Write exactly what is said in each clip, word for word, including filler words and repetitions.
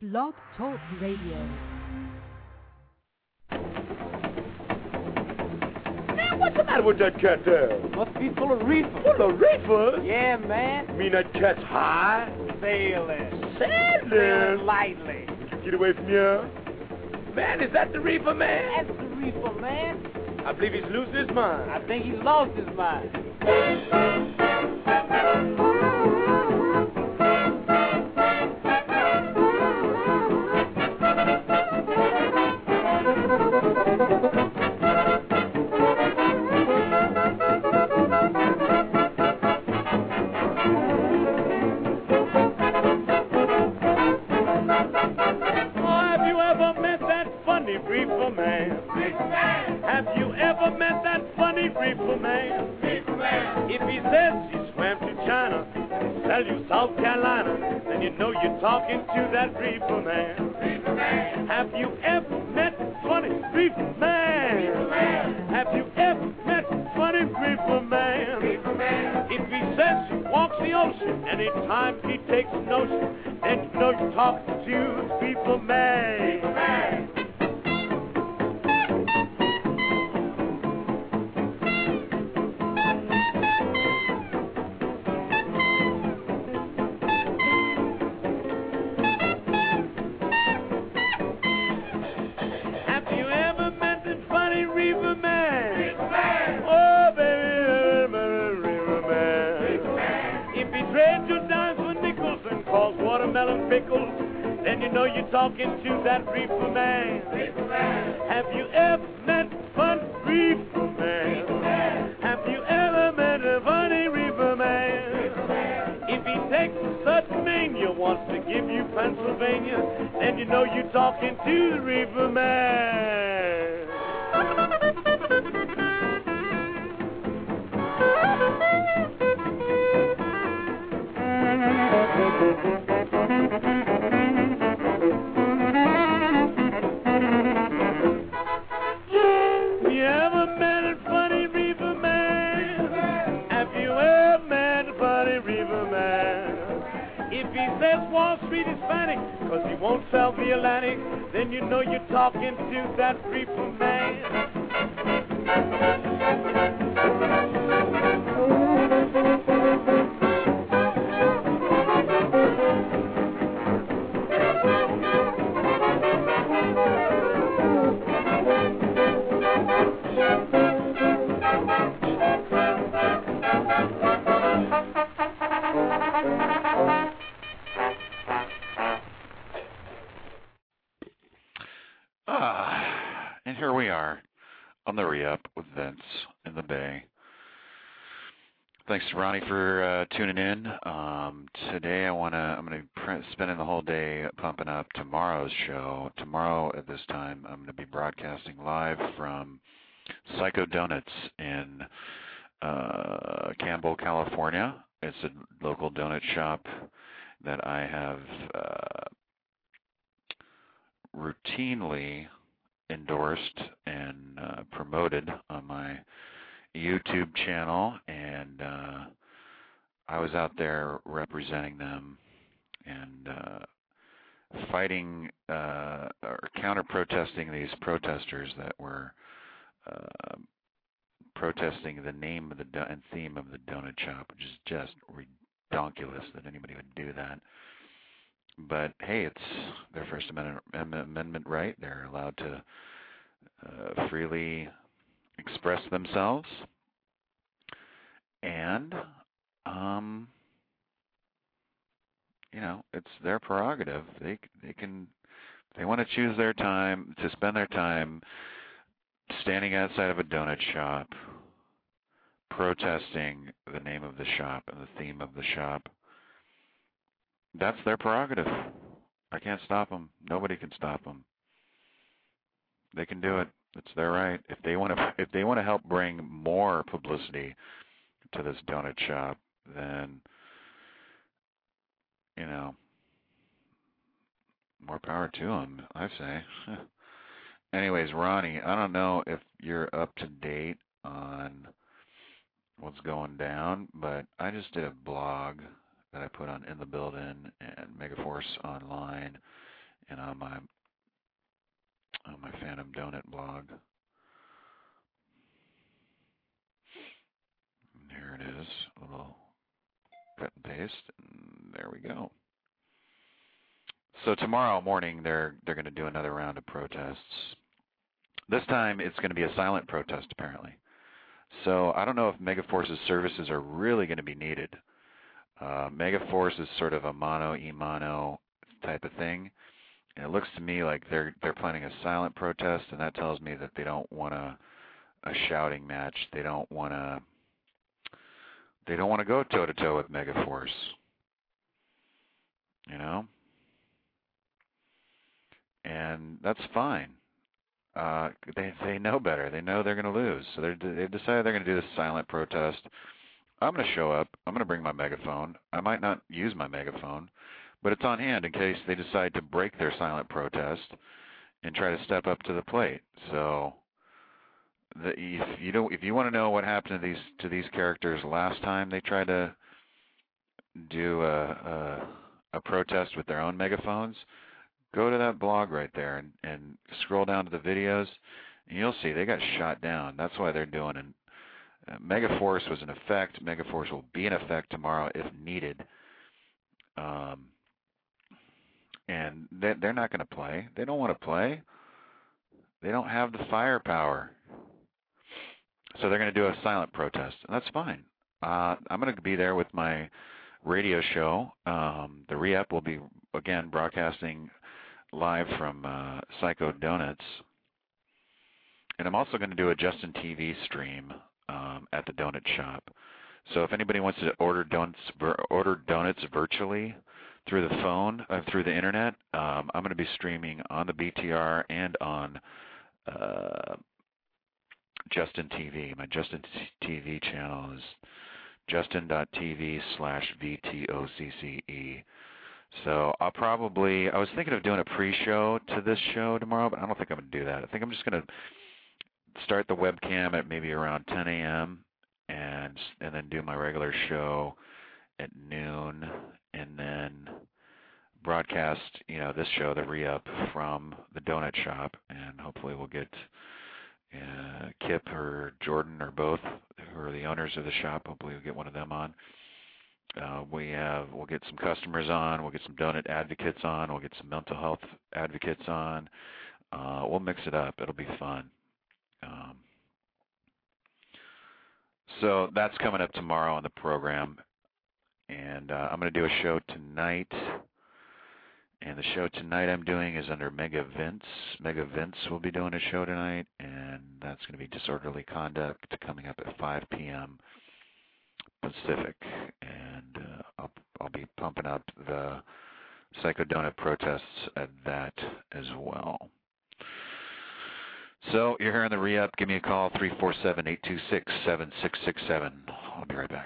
Blog Talk Radio. Man, what's the matter with that cat there? Must be full of reefer. Full of reefer? Yeah, man. You mean that cat's high? Sailing. Sailing? Sailing lightly. Get away from here. Man, is that the reefer, man? That's the reefer, man. I believe he's losing his mind. I think he's lost his mind. Reefer man. Reefer man. Have you ever met that funny reefer man? Reefer man. If he says he swam to China and sell you South Carolina, then you know you're talking to that reefer man. Reefer man. Have you ever met funny reefer man? Reefer man. Have you ever met funny reefer man? Reefer man. If he says he walks the ocean anytime he takes a notion, then you know you're talking to the reefer man. Reefer man. Watermelon pickles, then you know you're talking to that reefer man. Reefer man. Have you ever met fun reefer man? Reefer man. Have you ever met a funny reefer man? Reefer man. If he takes such mania, wants to give you Pennsylvania, then you know you're talking to the reefer man. You ever met a funny reefer man? Have you ever met a funny reefer man? If he says Wall Street is Hispanic, cause he won't sell the Atlantic, then you know you're talking to that reefer man. Ah, and here we are on the re-up with Vince in the Bay. Thanks to Ronnie for uh, tuning in. Um, today I want to, I'm going to be spending the whole day pumping up tomorrow's show. Tomorrow at this time I'm going to be broadcasting live from Psycho Donuts in uh, Campbell, California. It's a local donut shop that I have uh, routinely endorsed and uh, promoted on my YouTube channel, and uh, I was out there representing them and uh, fighting uh, or counter-protesting these protesters that were uh, protesting the name of the do- and theme of the donut shop, which is just ridiculous that anybody would do that. But hey, it's their First Amendment, amendment right. They're allowed to uh, freely express themselves, and um, you know, it's their prerogative. They they can, if they want to choose their time to spend their time standing outside of a donut shop, protesting the name of the shop and the theme of the shop. That's their prerogative. I can't stop them. Nobody can stop them. They can do it. It's their right. If they want to, if they want to help bring more publicity to this donut shop, then you know, more power to them, I say. Anyways, Ronnie, I don't know if you're up to date on what's going down, but I just did a blog that I put on In the Building and Megaforce Online, and on my on my Phantom Donut blog. And here it is, a little cut and paste, and there we go. So tomorrow morning they're they're going to do another round of protests. This time it's going to be a silent protest apparently. So I don't know if Megaforce's services are really going to be needed. Uh, Megaforce is sort of a mono e mono type of thing, and it looks to me like they're they're planning a silent protest, and that tells me that they don't want a a shouting match. They don't want to they don't want to go toe to toe with Megaforce. You know, and that's fine. Uh, they they know better. They know they're going to lose, so they're, they've decided they're going to do this silent protest. I'm going to show up. I'm going to bring my megaphone. I might not use my megaphone, but it's on hand in case they decide to break their silent protest and try to step up to the plate. So, the, if you don't, if you want to know what happened to these to these characters last time they tried to do a a, a protest with their own megaphones, go to that blog right there and, and scroll down to the videos, and you'll see they got shot down. That's why they're doing an Uh, Megaforce was in effect. Megaforce will be in effect tomorrow if needed. Um, and they, they're not going to play. They don't want to play. They don't have the firepower. So they're going to do a silent protest. And that's fine. Uh, I'm going to be there with my radio show. Um, the Re-Up will be, again, broadcasting live from uh, Psycho Donuts. And I'm also going to do a Justin T V stream Um, at the donut shop. So if anybody wants to order donuts, order donuts virtually through the phone, uh, through the internet, um, I'm going to be streaming on the B T R and on uh, Justin T V. My Justin T V channel is justin.tv slash VTOCCE. So I'll probably, I was thinking of doing a pre-show to this show tomorrow, but I don't think I'm going to do that. I think I'm just going to start the webcam at maybe around ten a m and and then do my regular show at noon, and then broadcast, you know, this show, the Re-Up, from the donut shop, and hopefully we'll get uh, Kip or Jordan or both, who are the owners of the shop. Hopefully we'll get one of them on. Uh, we have we'll get some customers on. We'll get some donut advocates on. We'll get some mental health advocates on. Uh, we'll mix it up. It'll be fun. Um, so that's coming up tomorrow on the program, and uh, I'm going to do a show tonight, and the show tonight I'm doing is under Mega Vince. Mega Vince will be doing a show tonight, and that's going to be Disorderly Conduct, coming up at five p m Pacific, and uh, I'll, I'll be pumping up the Psycho Donut protests at that as well. So you're hearing the Re-Up. Give me a call, three four seven, eight two six, seven six six seven. I'll be right back.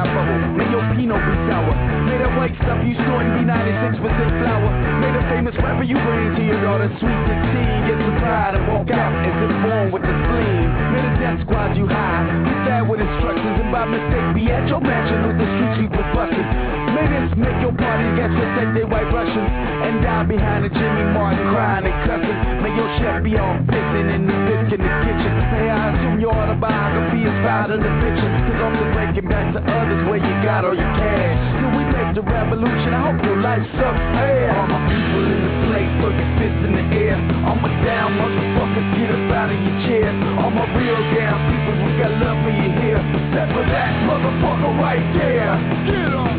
dry bubble. May your Pinot be sour. May that white stuff you snorting be ninety-six percent flour. May the famous rapper you bring to your daughter sweet sixteen get some pride and walk out as if born with the spleen. May the death squad you high, be fat with instructions, and by mistake be at your mansion with the street sweepers busting. May this make your party get protect they white Russians and die behind a Jimmy Martin crying and cussing. May your chef be on pissing in the biscuit in the kitchen. May I assume your autobiography is filed in the fiction, cause I'm just breaking back to others where you got all your cash. Till we make the revolution, I hope your life sucks ass. All my people in the place, put your fists in the air. All my down motherfuckers, get up out of your chair. All my real down people, we got love for you here. Except for that motherfucker right there. Get on.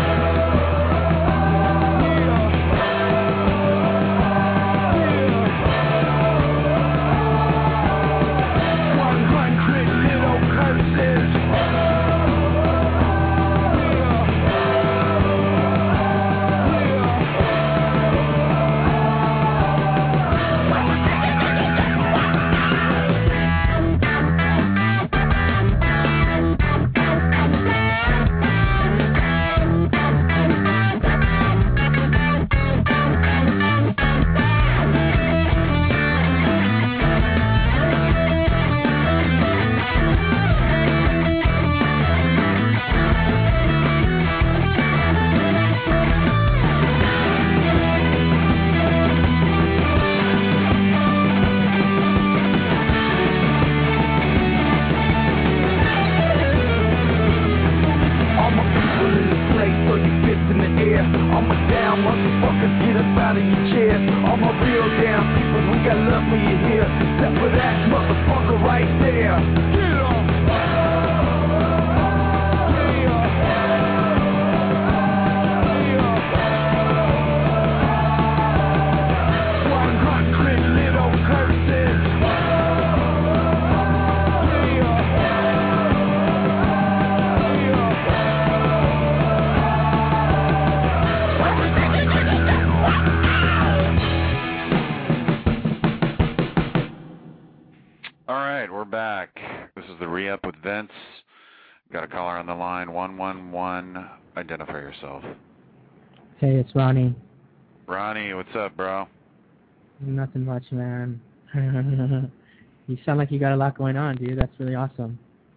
Identify yourself. Hey, it's Ronnie. Ronnie, what's up, bro? Nothing much, man. You sound like you got a lot going on, dude. That's really awesome.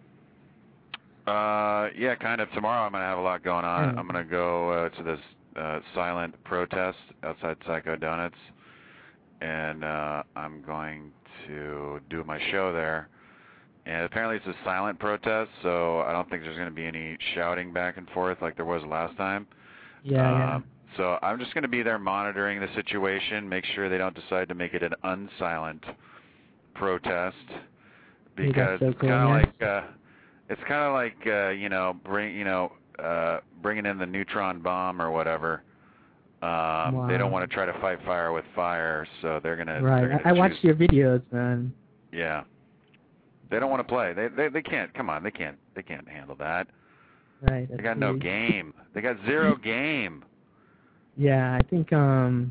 Uh, yeah, kind of. Tomorrow I'm going to have a lot going on. Mm. I'm going to go uh, to this uh, silent protest outside Psycho Donuts, and uh, I'm going to do my show there. And apparently it's a silent protest, so I don't think there's going to be any shouting back and forth like there was last time. Yeah, um, yeah. So I'm just going to be there monitoring the situation, make sure they don't decide to make it an unsilent protest, because so it's cool, kind of yeah. like uh, it's kind of like uh, you know bring you know uh, bringing in the neutron bomb or whatever. Um, Wow. They don't want to try to fight fire with fire, so they're gonna. Right. They're gonna I, I choose. watched your videos, man. Yeah. They don't want to play. They they they can't. Come on, they can't. They can't handle that. Right. They got no really... game. They got zero game. Yeah, I think um,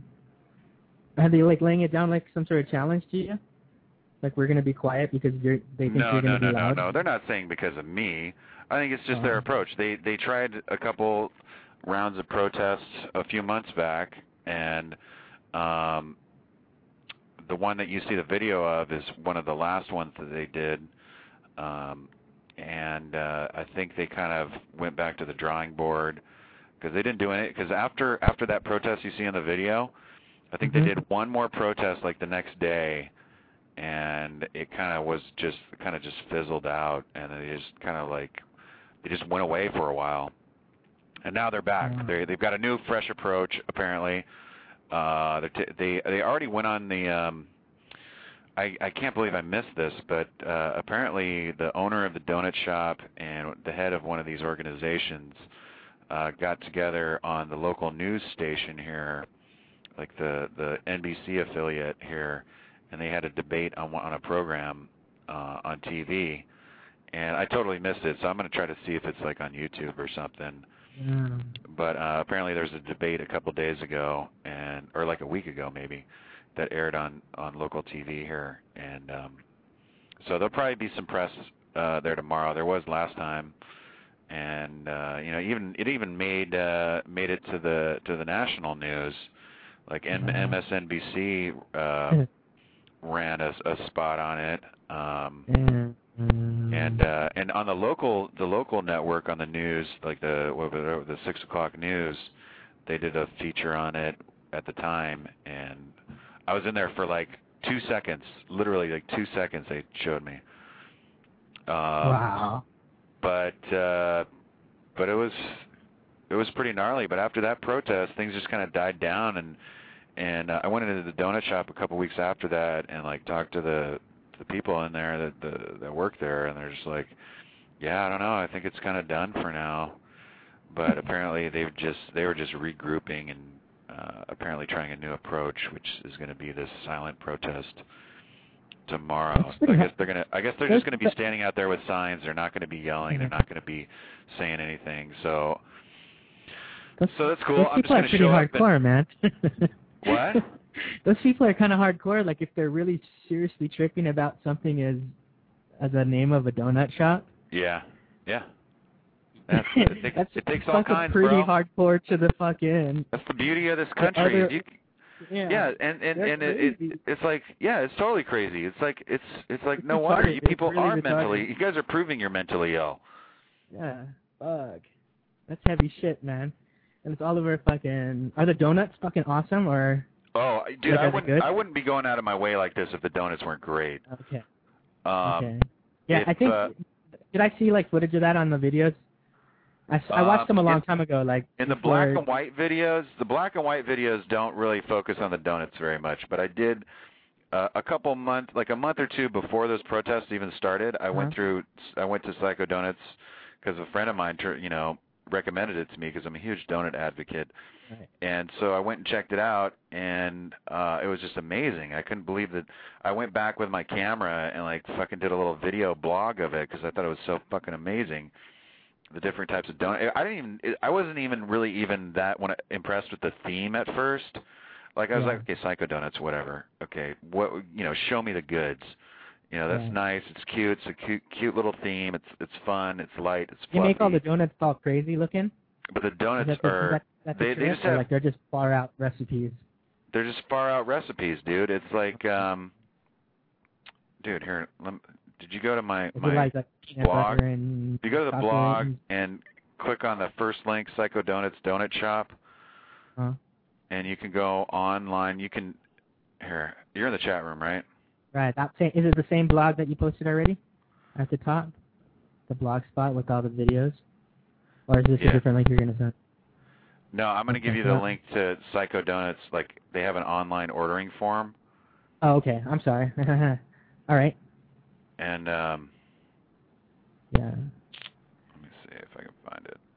are they like laying it down like some sort of challenge to you? Like we're gonna be quiet because you're they think No, you're no, gonna no, be no, loud? no. They're not saying because of me. I think it's just Oh. their approach. They they tried a couple rounds of protests a few months back, and um, the one that you see the video of is one of the last ones that they did. Um, and uh, I think they kind of went back to the drawing board because they didn't do any. Because after after that protest you see in the video, I think Mm-hmm. they did one more protest like the next day, and it kind of was just kind of just fizzled out, and they just kind of like they just went away for a while, and now they're back. Wow. They they've got a new, fresh approach apparently. Uh, t- they they already went on the. Um, I, I can't believe I missed this, but uh, apparently the owner of the donut shop and the head of one of these organizations uh, got together on the local news station here, like the, the N B C affiliate here, and they had a debate on on a program uh, on T V, and I totally missed it, so I'm going to try to see if it's like on YouTube or something. Yeah. But uh, apparently there's a debate a couple days ago, and or like a week ago maybe, that aired on, on local T V here, and um, so there'll probably be some press uh, there tomorrow. There was last time, and and uh, you know, even it even made uh, made it to the to the national news, like M S N B C uh, ran a, a spot on it, um, and uh, and on the local the local network on the news, like the what was it, the six o'clock news, they did a feature on it at the time, and I was in there for like two seconds, literally like two seconds. They showed me. Um, wow. But uh, but it was it was pretty gnarly. But after that protest, things just kind of died down, and and uh, I went into the donut shop a couple weeks after that, and like talked to the the people in there that the, that work there, and they're just like, yeah, I don't know, I think it's kind of done for now. But apparently they've just they were just regrouping and uh, apparently trying a new approach, which is going to be this silent protest tomorrow. So I guess they're gonna. I guess they're just gonna be standing out there with signs. They're not gonna be yelling. They're not gonna be saying anything. So, those, so that's cool. Those I'm people just are gonna pretty show hardcore, up man. What? Those people are kind of hardcore. Like if they're really seriously tripping about something as as a name of a donut shop. Yeah. Yeah. That's, it takes, that's it takes all kinds, pretty bro. hardcore to the fucking. That's the beauty of this country. Other, you, yeah. Yeah, and and and it, it, it's like yeah, it's totally crazy. It's like it's it's like it's no wonder you it's people really are retarded. mentally. You guys are proving you're mentally ill. Yeah, fuck. That's heavy shit, man. And it's all over fucking. Are the donuts fucking awesome or? Oh, dude, like, I wouldn't good? I wouldn't be going out of my way like this if the donuts weren't great. Okay. Um, okay. Yeah, if, I think. Uh, did I see like footage of that on the videos? I, I watched um, them a long in, time ago. Like in the before... black and white videos, the black and white videos don't really focus on the donuts very much. But I did uh, a couple months, like a month or two before those protests even started. I uh-huh. went through. I went to Psycho Donuts because a friend of mine, you know, recommended it to me because I'm a huge donut advocate. Right. And so I went and checked it out, and uh, it was just amazing. I couldn't believe that. I went back with my camera and like fucking did a little video blog of it because I thought it was so fucking amazing. The different types of donuts. I didn't even. I wasn't even really even that when I, impressed with the theme at first. Like I was yeah. like, okay, Psycho Donuts, whatever. Okay, what you know, show me the goods. You know, that's yeah. nice. It's cute. It's a cute, cute little theme. It's it's fun. It's light. It's fluffy. They make all the donuts all crazy looking. But the donuts that the, are. that, that they the they just have. like they're just far out recipes. They're just far out recipes, dude. It's like, um, dude, here. Let me, did you go to my Is my like, like blog? And you go to the chocolate blog and, and click on the first link, Psycho Donuts Donut Shop, huh? and you can go online. You can here. You're in the chat room, right? Right. That same, is it the same blog that you posted already at the top? The blog spot with all the videos, or is this yeah. a different link you're gonna send? No, I'm gonna give you the link to Psycho Donuts. Like they have an online ordering form. Oh, okay. I'm sorry. All right. And um. Yeah. Let me see if I can find it.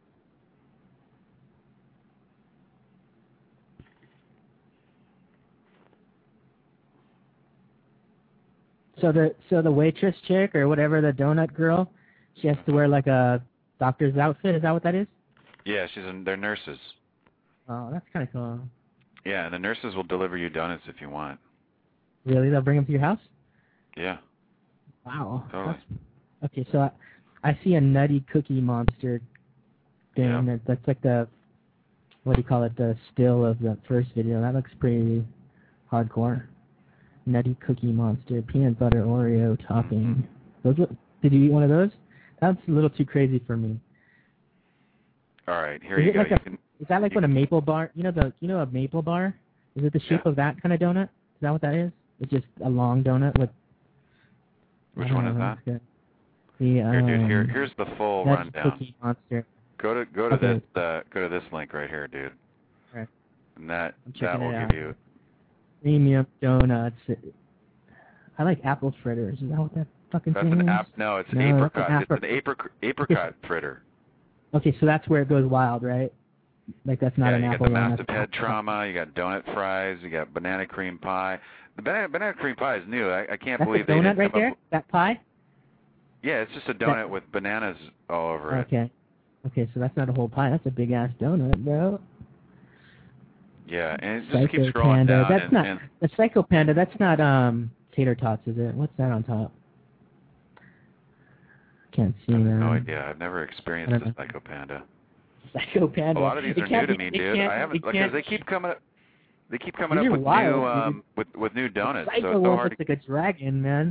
So the so the waitress chick or whatever, the donut girl, she has to wear like a doctor's outfit. Is that what that is? Yeah, she's in, they're nurses. Oh, that's kind of cool. Yeah, and the nurses will deliver you donuts if you want. Really? They'll bring them to your house? Yeah. Wow. Totally. That's, okay, so I, I see a Nutty Cookie Monster thing. Yeah. That, that's like the, what do you call it, the still of the first video. That looks pretty hardcore. Nutty Cookie Monster, peanut butter Oreo topping. Mm-hmm. Those. Did you eat one of those? That's a little too crazy for me. All right, here is you go. Like you a, can, is that like you, what a maple bar? You know the you know a maple bar? Is it the shape yeah. of that kind of donut? Is that what that is? It's just a long donut with. Which one is that? Good. The, um, here, dude. Here, here's the full Nutty rundown. Cookie Monster. Go to go to Okay. this uh, go to this link right here, dude. All right. And that I'm that checking will it give out. you. Premium donuts. I like apple fritters. Is that what that fucking That's thing an is? ap. No, it's an No, that's an apricot. It's an apricot. apricot apricot fritter. Okay, so that's where it goes wild, right? Like that's not yeah, an you apple got the one. massive That's head trauma. You got donut fries. You got banana cream pie. The banana banana cream pie is new. I, I can't That's believe a they donut didn't right come there? up. That pie? Yeah, it's just a donut That, with bananas all over it. okay. Okay, so that's not a whole pie. That's a big ass donut, bro. Yeah, and it just Psycho keeps scrolling Panda. down. That's and, not and the Psycho Panda. That's not um tater tots, is it? What's that on top? can't see, I have man. no idea. I've never experienced I a don't know. Psycho Panda. Psycho Panda. A lot of these It are new can't to be- me, it dude. can't- I haven't it because can't- they keep coming up. They keep coming These up are with wild, new dude. um with with new donuts. Psycho so it's so one hard looks to. like a dragon, man.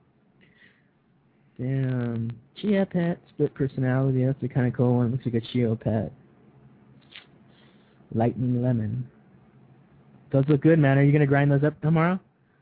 Damn. Chia Pet, split personality. That's a kind of cool one. Looks like a Chia Pet. Lightning Lemon. Those look good, man. Are you gonna grind those up tomorrow?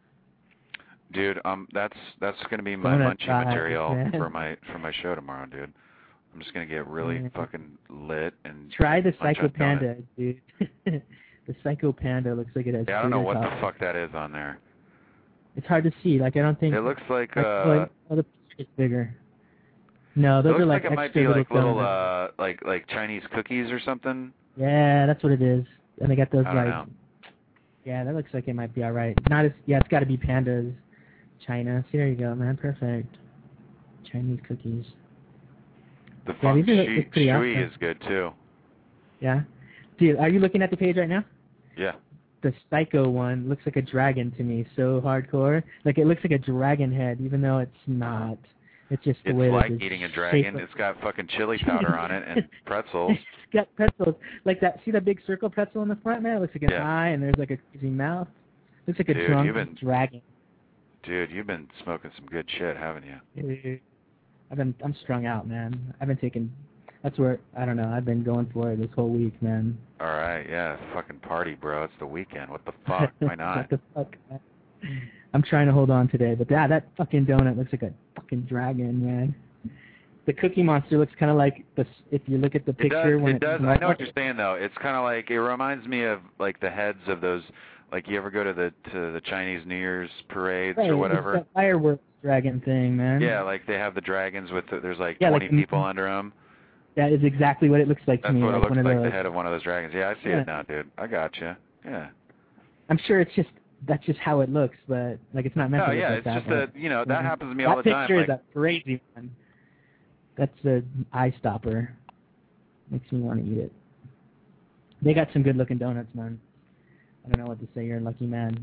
Dude, um, that's that's gonna be my Donut munchy size, material man. for my for my show tomorrow, dude. I'm just gonna get really Yeah. fucking lit and Try the munch Psycho on donuts. Panda, dude. The Psycho Panda looks like it has. Yeah, I don't know what glitter the top. fuck that is on there. It's hard to see. Like I don't think. It looks like like, uh. oh, oh, the picture is bigger. No, It those looks are like, like it might extra be little like little donuts. uh like like Chinese cookies or something. Yeah, that's what it is. And they got those I don't like. know. Yeah, that looks like it might be all right. Not as. Yeah, it's got to be Pandas. China. See, there you go, man. Perfect. Chinese cookies. The Yeah, feng these are- shui, it's pretty shui awesome. is good too. Yeah. Dude, are you looking at the page right now? Yeah. The Psycho one looks like a dragon to me. So hardcore. Like it looks like a dragon head, even though it's not. It's just the It's way like that it's eating a dragon. shaped. It's got fucking chili powder on it and pretzels. It's got pretzels. Like that. See that big circle pretzel in the front, man? It looks like an Yeah. eye, and there's like a crazy mouth. Looks like a Dude, drunk you've been- dragon. Dude, you've been smoking some good shit, haven't you? Dude, I've been. I'm strung out, man. I've been taking. That's where I don't know. I've been going for it this whole week, man. All right, yeah, fucking party, bro. It's the weekend. What the fuck? Why not? What the fuck? Man? I'm trying to hold on today, but yeah, that fucking donut looks like a fucking dragon, man. The Cookie Monster looks kind of like the. If you look at the It picture does. when It does. I know what you're saying though. It's kind of like it reminds me of like the heads of those. Like you ever go to the to the Chinese New Year's parades Right, or it's whatever? that fireworks dragon thing, man. Yeah, like they have the dragons with the, there's like Yeah, twenty like the- people under them. That is exactly what it looks like to That's me. what it like looks one of like, those. the head of one of those dragons. Yeah, I see Yeah. it now, dude. I gotcha. Yeah. I'm sure it's just that's just how it looks, but like it's not meant No, to look yeah, like it's that. just but- that, you know, that Mhm. happens to me that all the time. picture Like, is a crazy one. That's the eye stopper. Makes me want to eat it. They got some good looking donuts, man. I don't know what to say. You're a lucky man.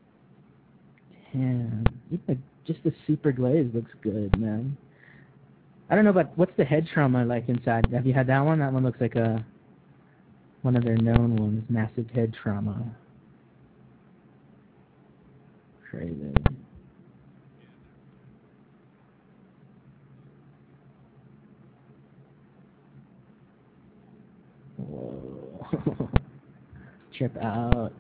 Damn. Even just the super glaze looks good, man. I don't know, but what's the head trauma like inside? Have you had that one? That one looks like a one of their known ones. Massive head trauma. Crazy. Whoa. Trip out.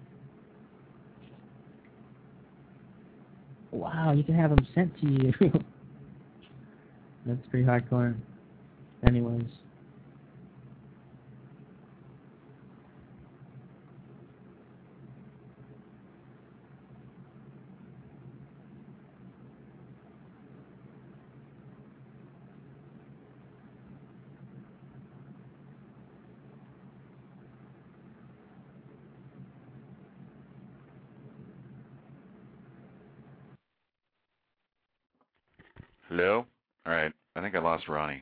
Wow, you can have them sent to you. That's pretty hardcore. Anyways. hello? All right. I think I lost Ronnie.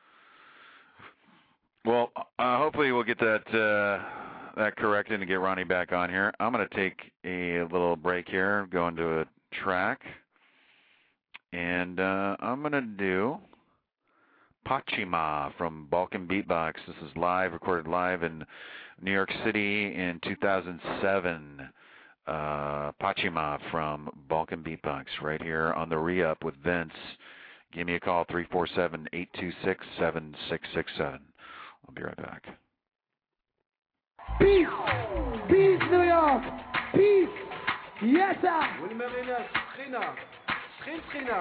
Well, uh, hopefully we'll get that uh, that corrected and get Ronnie back on here. I'm going to take a little break here, go into a track, and uh, I'm going to do Pachima from Balkan Beatbox. This is live, recorded live in New York City in two thousand seven. Uh, Pachima from Balkan Beatbox right here on the Re-Up with Vince. Give me a call, three four seven, eight two six, seven six six seven. I'll be right back. Peace! Peace, New York! Peace! Yes, sir! والمرينة سخينة سخين سخينة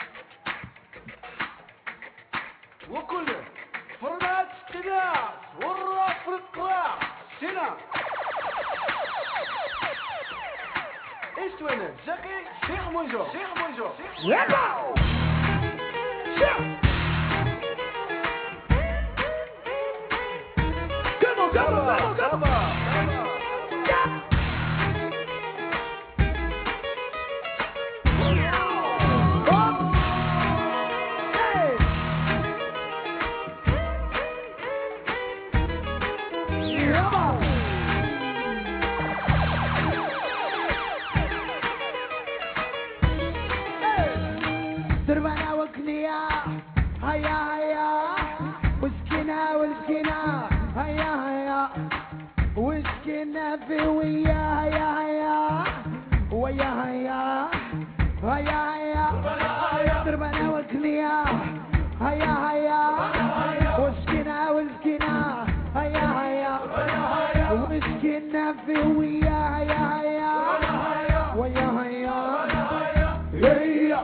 وكل فرنات قناص والراس في القراص سنة ايش وين زكي شيخ منجو شيخ منجو Rebel! Shout! Come on, come on, come on, come on! Up! Hey! Come on! Hey! Survana wakniya والسكينة هيا هيا والسكينة في ويا هيا هيا ويا هيا هيا هيا دربنا والكنية هيا هيا والسكينة والسكينة هيا هيا والسكينة في ويا هيا هيا ويا هيا هيا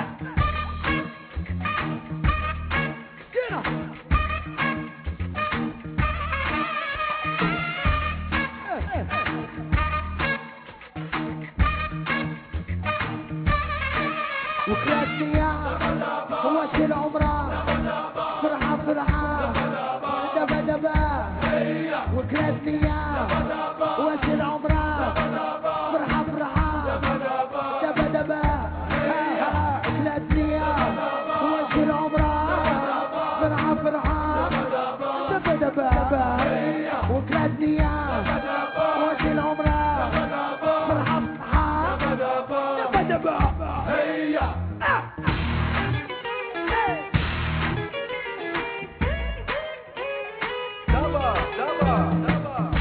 وكلاسية هو شي العمرة فرحة فرحة دبا دبا وكلاسية هو شي العمرة فرحة فرحة دبا دبا كلاسية هو شي العمرة فرحة فرحة دبا دبا وكلاسية هو شي العمرة فرحة فرحة دبا دبا هيا دبا دبا دبا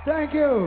Thank you.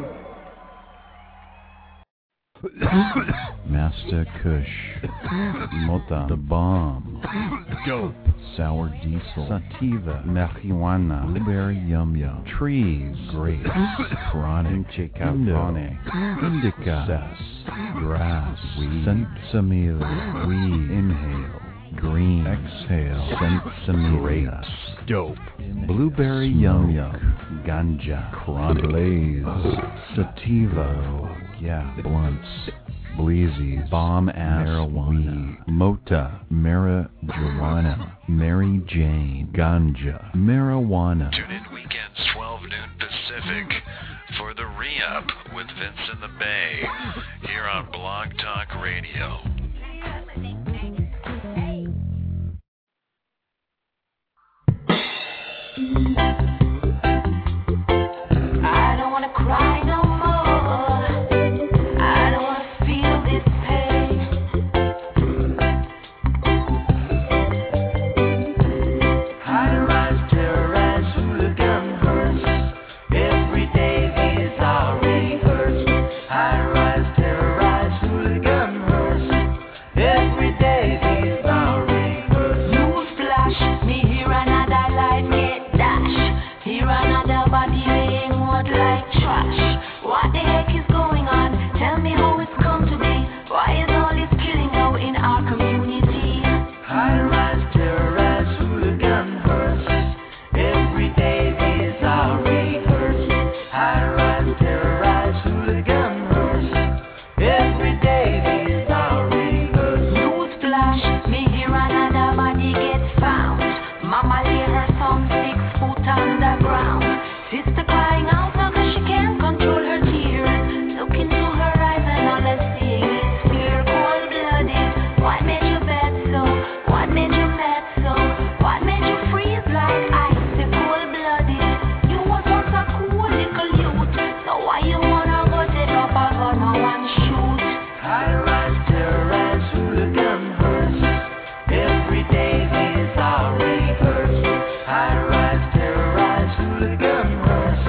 Master Kush, Mota, The Bomb, Dope, Sour Diesel, Sativa, Marijuana, Blueberry Yum Yum, Trees, Grapes, Chronic, Chicafone, Indica, Cess, Grass, Weed, Sensimilla, Weed, Inhale, Green, Exhale, Sensimilla, Grapes, Dope, Blueberry Yum Yum, Ganja, Chronic, Blaze, Sativa, yeah, Blunts, Bleezy, Bomb Ass, Marijuana, Mota, Marijuana, Mary Jane, Ganja, Marijuana. Tune in weekends, twelve noon Pacific, for the Re-Up with Vince in the Bay, here on Blog Talk Radio. I don't want to cry no more. I don't want to feel this pain. High-rise, terrorize, hooligan hurts. Every day these are rehearsed. High-rise, terrorize, hooligan hurts. Every day these are rehearsed. Newsflash, me hear another light get dashed. Hear another body laying what like trash. What the heck is going on? Tell me how it's come to be. Why is all this killing now in our community? High-rise, terrorize, hooligan hurts. Every day these are rehearsed. High-rise, terrorize, hooligan hurts. Every day these are rehearsed. Newsflash, me hear another body get found. Mama lay her son six foot on the ground. Sister crying out now 'cause she can't control her tears. Look into her eyes and all I see is fear. Cold-blooded, what made you bet so? What made you mad so? What made you freeze like ice? The cold-blooded, you was once a cool little youth. So why you wanna go take up a gun and shoot? High-rise, terrorize, hooligan hurts. Every day these are rehearsed. High-rise, terrorize, hooligan hurts.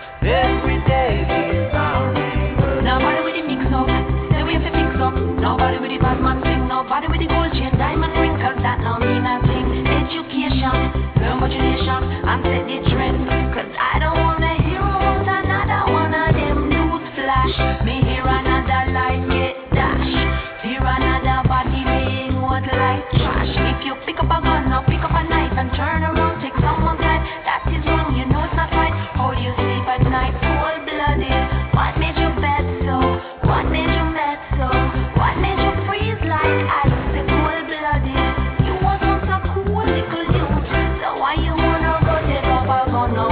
Every day these are rehearsed. Nobody with the mix up, say we have to fix up. Nobody with the bad man thing, nobody with the gold chain, diamond ring, 'cause that don't mean a thing. Education, learn modulation, and set the trend. 'Cause I don't wanna hear about another one of them newsflash. Me hear another light get dashed. Hear another body laying what like trash. If you pick up a gun or pick up a knife and turn around, take someone's life, that is wrong, you know it's not right. How do you sleep at night? Cold-blooded, what made you bet so? What made you mad so? What made you freeze like ice? The cold-blooded, you was once a cool little youth. So why you wanna go take up a gun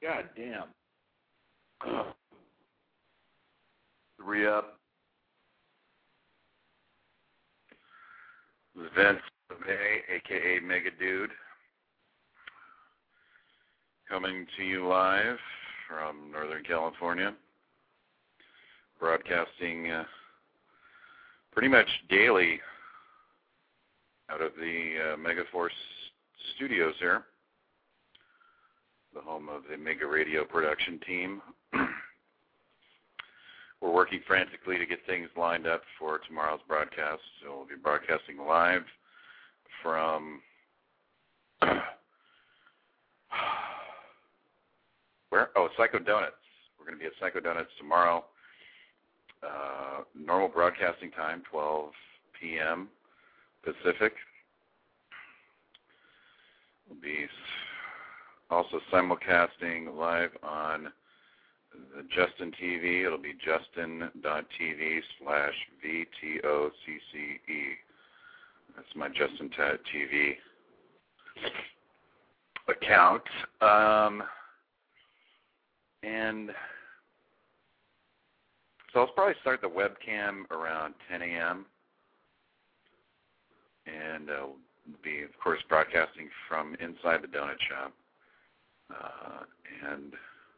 God damn. Re-up. Vince Bay, a k a. Mega Dude, coming to you live from Northern California, broadcasting uh, pretty much daily out of the uh, Megaforce studios here, the home of the Mega Radio production team. We're working frantically to get things lined up for tomorrow's broadcast. So we'll be broadcasting live from where? Oh, Psycho Donuts. We're going to be at Psycho Donuts tomorrow. Uh, normal broadcasting time, twelve p.m. Pacific. We'll be also simulcasting live on the Justin T V. It'll be justin.tv slash V T O C C E. That's my Justin T V account. Um, and so I'll probably start the webcam around ten a.m. And uh, we'll be, of course, broadcasting from inside the donut shop. Uh, and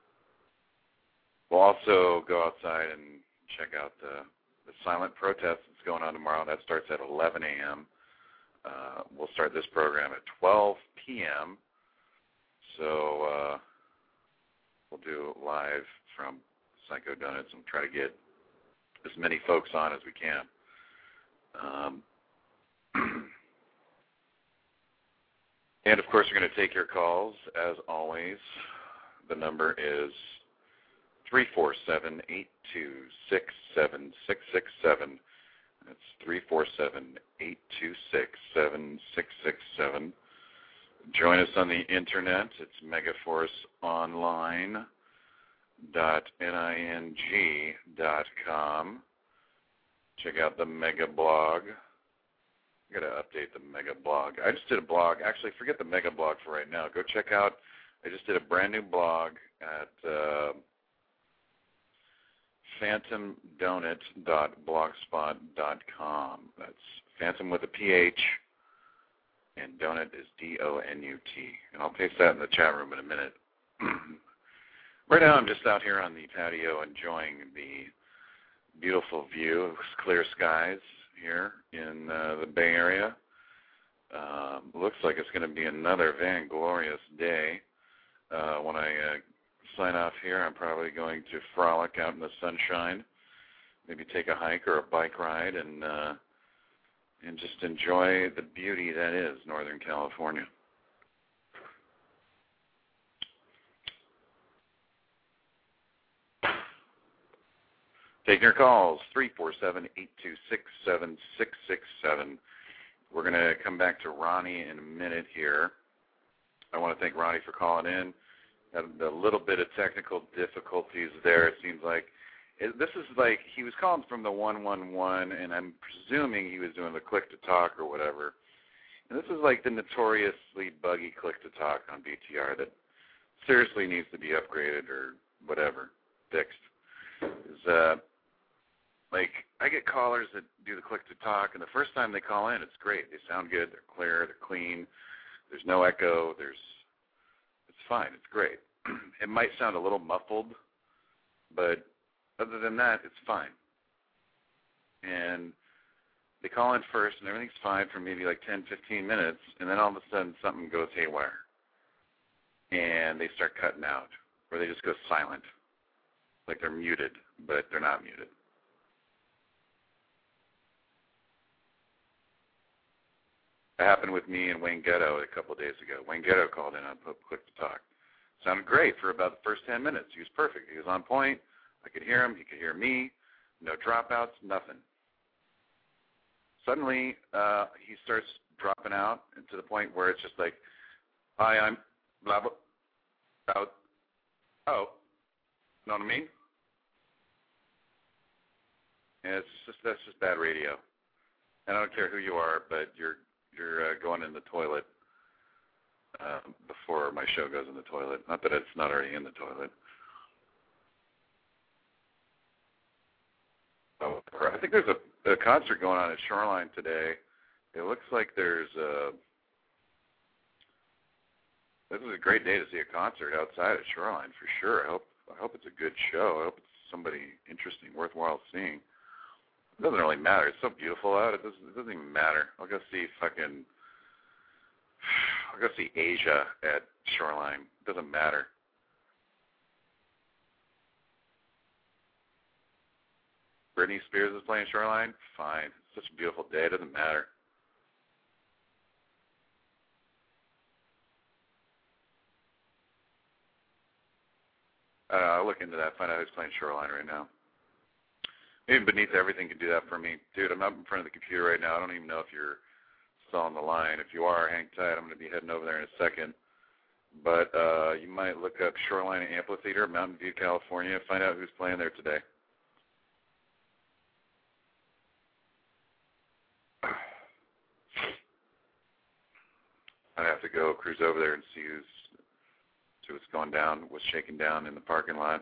we'll also go outside and check out the, the silent protest that's going on tomorrow. That starts at eleven a.m. Uh, we'll start this program at twelve p.m. So uh, we'll do live from Psycho Donuts and try to get as many folks on as we can. Um, and, of course, we're going to take your calls, as always. The number is three four seven, eight two six, seven six six seven. That's three four seven, eight two six, seven six six seven. Join us on the internet. It's megaforceonline dot ning dot com. Check out the Mega blog. I got to update the Mega blog. I just did a blog. Actually, forget the Mega blog for right now. Go check out. I just did a brand new blog at uh, phantom donut dot blogspot dot com. That's Phantom with a P H, and donut is D O N U T. And I'll paste that in the chat room in a minute. Right now I'm just out here on the patio enjoying the beautiful view of clear skies here in uh, the Bay Area. Um, looks like it's going to be another vainglorious day. Uh, when I uh, sign off here, I'm probably going to frolic out in the sunshine, maybe take a hike or a bike ride, and uh, and just enjoy the beauty that is Northern California. Taking your calls, three four seven, eight two six, seven six six seven. We're going to come back to Ronnie in a minute here. I want to thank Ronnie for calling in. Had a little bit of technical difficulties there, it seems like. It, this is like, he was calling from the one one one, and I'm presuming he was doing the click-to-talk or whatever. And this is like the notoriously buggy click-to-talk on B T R that seriously needs to be upgraded or whatever, fixed. Is, uh, like, I get callers that do the click-to-talk, and the first time they call in, it's great. They sound good, they're clear, they're clean, there's no echo, there's fine. It's great. It might sound a little muffled, but other than that, it's fine. And they call in first, and everything's fine for maybe like ten, fifteen minutes, and then all of a sudden something goes haywire. And they start cutting out, or they just go silent, like they're muted, but they're not muted. It happened with me and Wayne Ghetto a couple of days ago. Wayne Ghetto called in on Click to Talk. Sounded great for about the first ten minutes. He was perfect. He was on point. I could hear him. He could hear me. No dropouts, nothing. Suddenly, uh, he starts dropping out to the point where it's just like, hi, I'm blah, blah, blah, oh, you know what I mean? And it's just, that's just bad radio. And I don't care who you are, but you're You're uh, going in the toilet uh, before my show goes in the toilet. Not that it's not already in the toilet. Oh, I think there's a, a concert going on at Shoreline today. It looks like there's a... This is a great day to see a concert outside at Shoreline for sure. I hope I hope it's a good show. I hope it's somebody interesting, worthwhile seeing. It doesn't really matter. It's so beautiful out. It doesn't. It doesn't even matter. I'll go see fucking. I'll go see Asia at Shoreline. It doesn't matter. Britney Spears is playing Shoreline. Fine. It's such a beautiful day. It doesn't matter. Uh, I'll look into that, find out who's playing Shoreline right now. Maybe Beneath Everything can do that for me. Dude, I'm not in front of the computer right now. I don't even know if you're still on the line. If you are, hang tight. I'm going to be heading over there in a second. But uh, you might look up Shoreline Amphitheater, Mountain View, California. Find out who's playing there today. I'd have to go cruise over there and see who's see what's going down, what's shaking down in the parking lot.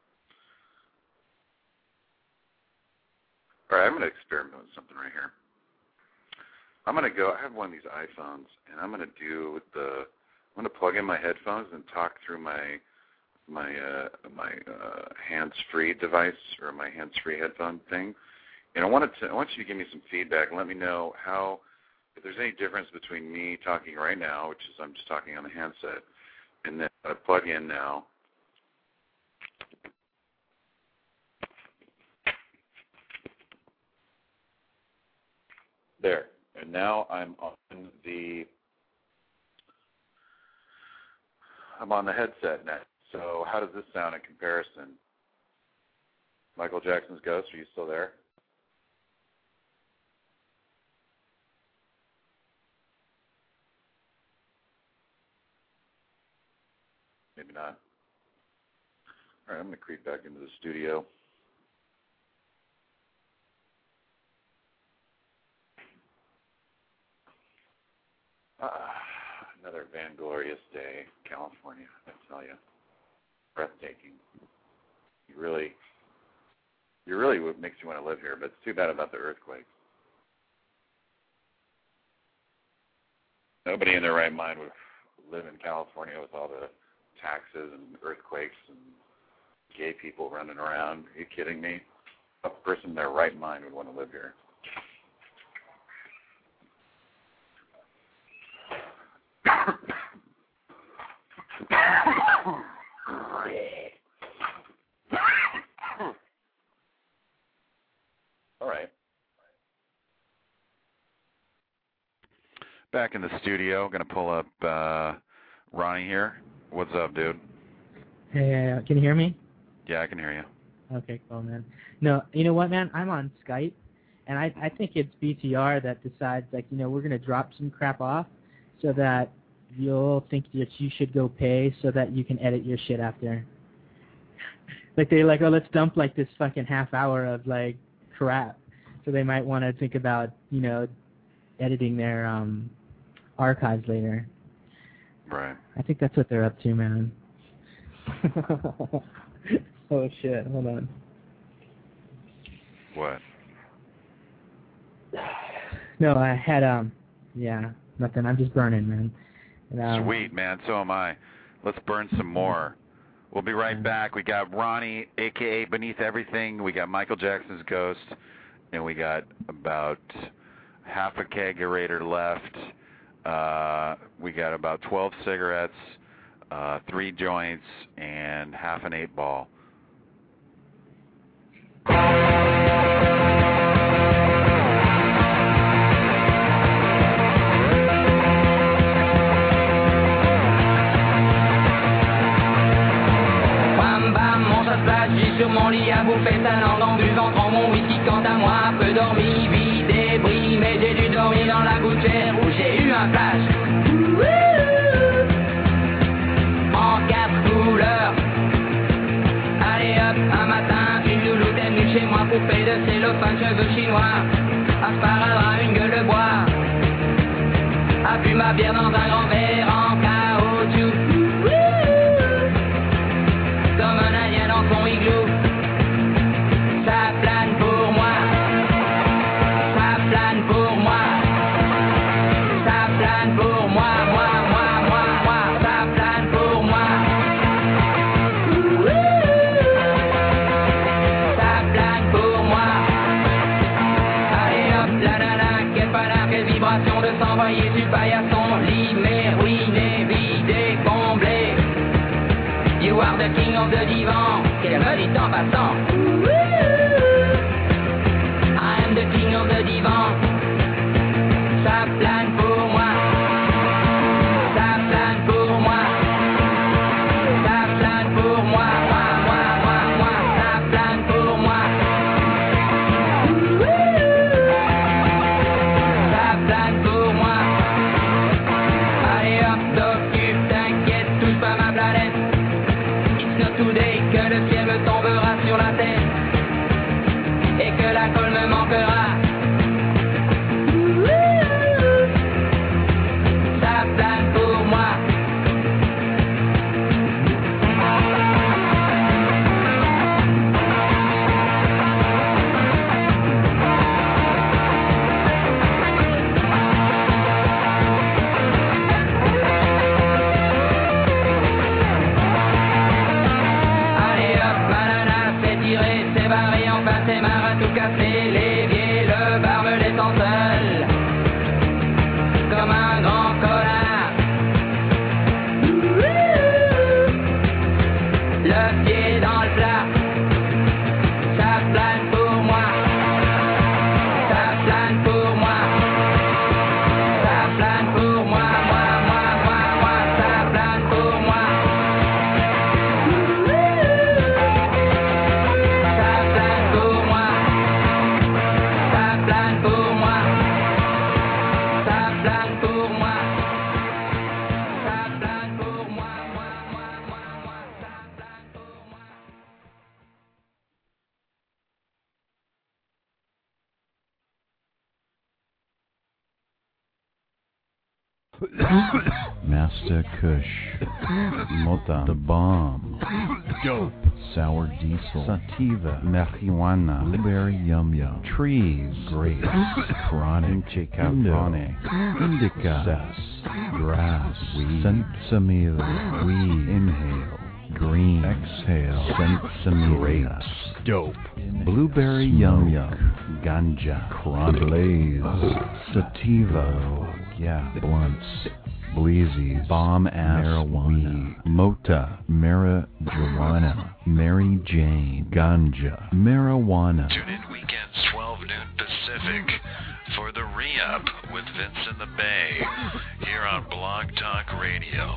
All right, I'm going to experiment with something right here. I'm going to go, I have one of these iPhones, and I'm going to do the, I'm going to plug in my headphones and talk through my my uh, my uh, hands-free device or my hands-free headphone thing. And I wanted to, I want you to give me some feedback and let me know how, if there's any difference between me talking right now, which is I'm just talking on the handset, and then I plug in now. There. And now I'm on the I'm on the headset now. So how does this sound in comparison? Michael Jackson's Ghost, are you still there? Maybe not. All right, I'm going to creep back into the studio. Ah, another vanglorious day, California, I tell you. Breathtaking. You really, you really what makes you want to live here, but it's too bad about the earthquakes. Nobody in their right mind would live in California with all the taxes and earthquakes and gay people running around. Are you kidding me? A person in their right mind would want to live here. All right. Back in the studio, going to pull up uh, Ronnie here. What's up, dude? Hey, uh, can you hear me? Yeah, I can hear you. Okay, cool, man. No, you know what, man? I'm on Skype, and I I think it's B T R that decides, like, you know, we're going to drop some crap off so that you'll think that you should go pay so that you can edit your shit after. Like, they're like, oh, let's dump, like, this fucking half hour of, like, crap. So they might want to think about, you know, editing their um, archives later. Right. I think that's what they're up to, man. Oh, shit. Hold on. What? No, I had, um, yeah, nothing. I'm just burning, man. And, um, Sweet, man. So am I. Let's burn some more. We'll be right back. We got Ronnie, a k a. Beneath Everything. We got Michael Jackson's Ghost. And we got about half a kegerator left. Uh, we got about twelve cigarettes, uh, three joints, and half an eight ball. Sur mon lit à bouffer sa langue en buvant trop mon whisky. Quant à moi, peu dormi, vie débris, mais j'ai dû dormir dans la gouttière où j'ai eu un flash. En quatre couleurs. Allez hop, un matin, une louloute est venue chez moi, poupée de cellophane, cheveux chinois, un sparadrap, une gueule de bois. A bu ma bière dans un grand verre en cas. pouvoir de king of the divan, qu'elle me dit en passant. I am the king of the divan. Ça plane pour moi. Ça plane pour moi. Ça plane pour moi. Moi, moi, moi, moi. Ça plane pour moi. Ça plane pour moi. Allez hop, t'occupe, t'inquiète, touche pas ma planète. It's not today que le ciel me tombera sur la tête et que la colle me manquera. Ça plane pour moi. Allez hop, banana, c'est tiré, c'est barré, enfin c'est marre à tout casser. L'évier, le barbe descend seul, comme un grand connard. Le pied dans le plat, ça plane pour moi. Ça plane pour moi. Ça plane pour moi, moi, moi, moi, moi. Ça plane pour moi. Ça plane pour moi. Ça plane pour moi. Ça plane pour moi. Ça plane pour moi, moi, moi, moi, moi. Ça plane pour moi. Master Kush, Mota, the bomb, dope, sour diesel, sativa, marijuana, blueberry yum yum, trees, grapes, chronic, chicapone, indica, cess, grass, weed, sensimilla, weed, inhale, green, exhale, sensimilla, grapes, dope, blueberry yum yum, ganja, chronic, blaze, sativa, yeah, blunts, bleezies, bomb ass, marijuana, mota, marijuana, Mary Jane, ganja, marijuana. Tune in weekends, twelve noon Pacific, for the re-up with Vince in the Bay, here on Blog Talk Radio.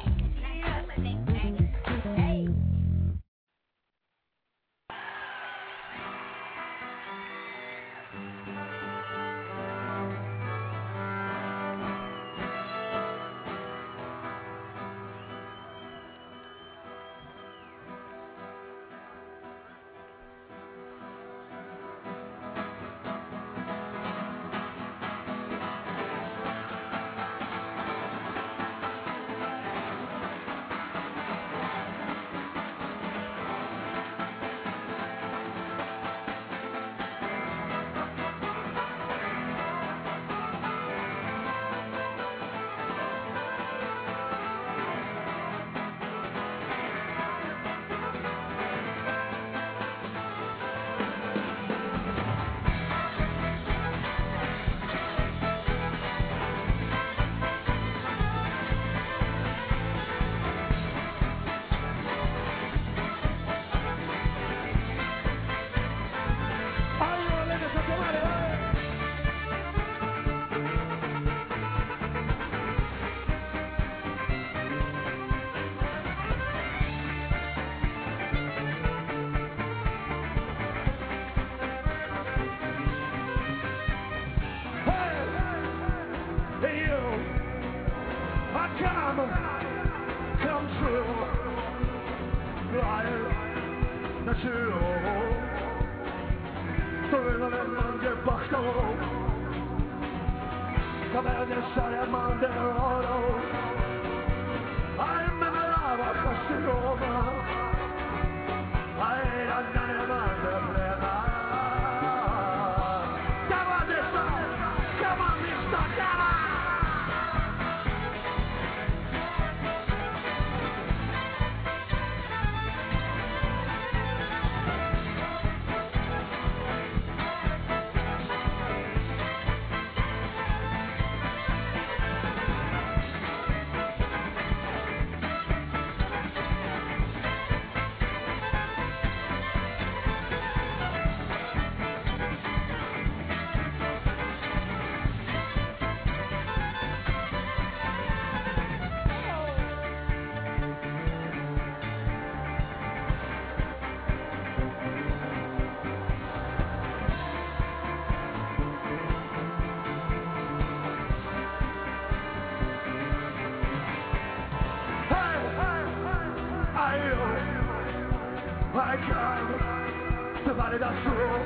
I can survive the storm.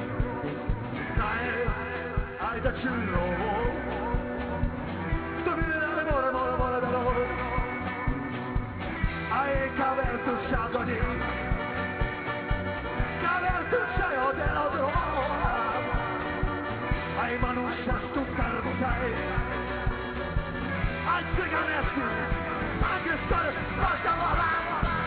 나의 알다치로 또 미래를 몰아 몰아 몰아 달아오. I caverno sciagoni caverno sciaio della droga. I manuscia stu carbutai I cigaretti anche stare basta volare.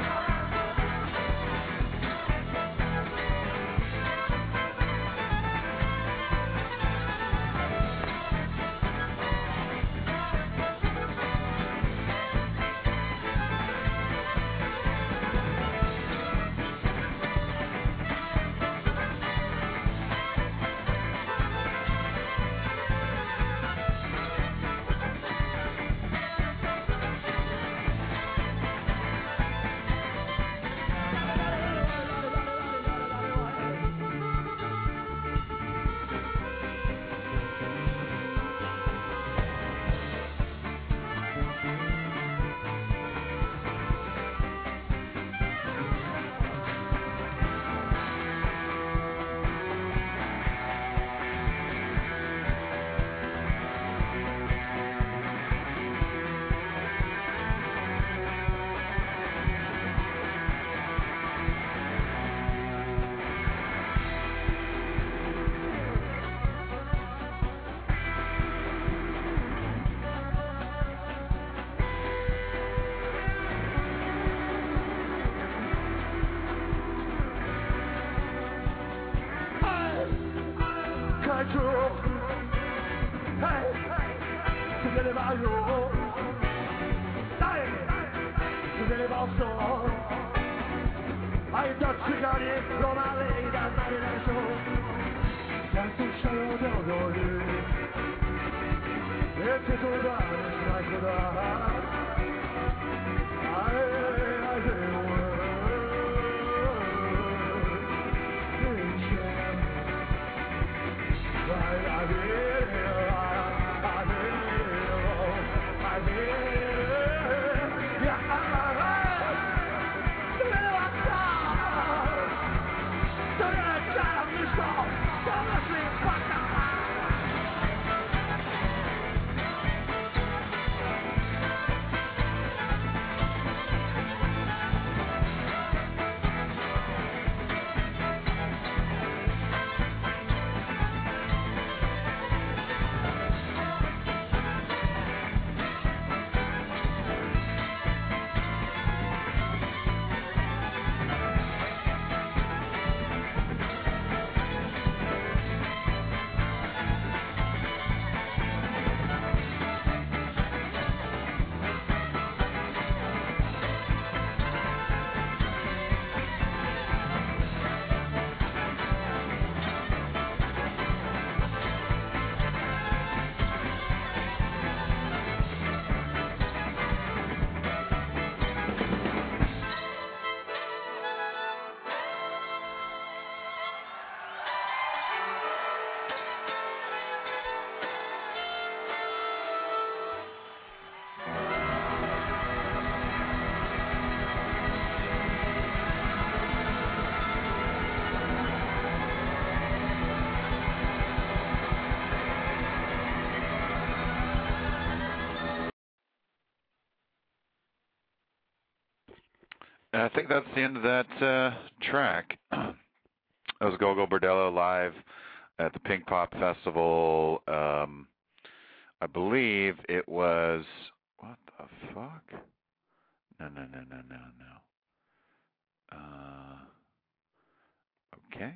I think that's the end of that uh, track. That was Gogo Bordello live at the Pink Pop Festival. Um, I believe it was, what the fuck? No, no, no, no, no, no. Uh, okay.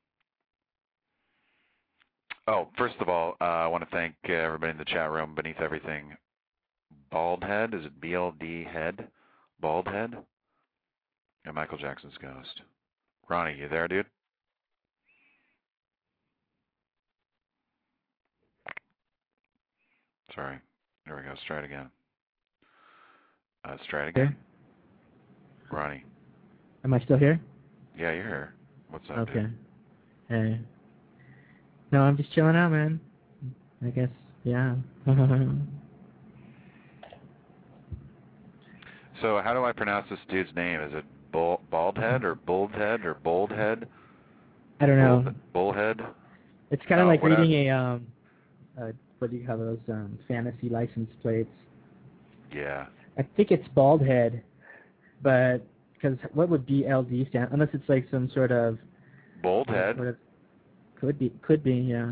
Oh, first of all, uh, I want to thank uh, everybody in the chat room. Beneath Everything, Baldhead, is it B L D head? Baldhead? And Michael Jackson's Ghost. Ronnie, you there, dude? Sorry. There we go. Let's try it again. Uh, let's try it again. Here? Ronnie. Am I still here? Yeah, you're here. What's up, okay. dude? Hey. No, I'm just chilling out, man. I guess, yeah. So how do I pronounce this dude's name? Is it Bull, Baldhead or Bullhead or Boldhead? I don't know. Bull, Bullhead? It's kind of Oh, like whatever. reading a, um, uh, what do you call those, um, fantasy license plates. Yeah. I think it's Baldhead, but, because what would B L D stand, unless it's like some sort of... Boldhead? Sort of, could be, could be, yeah.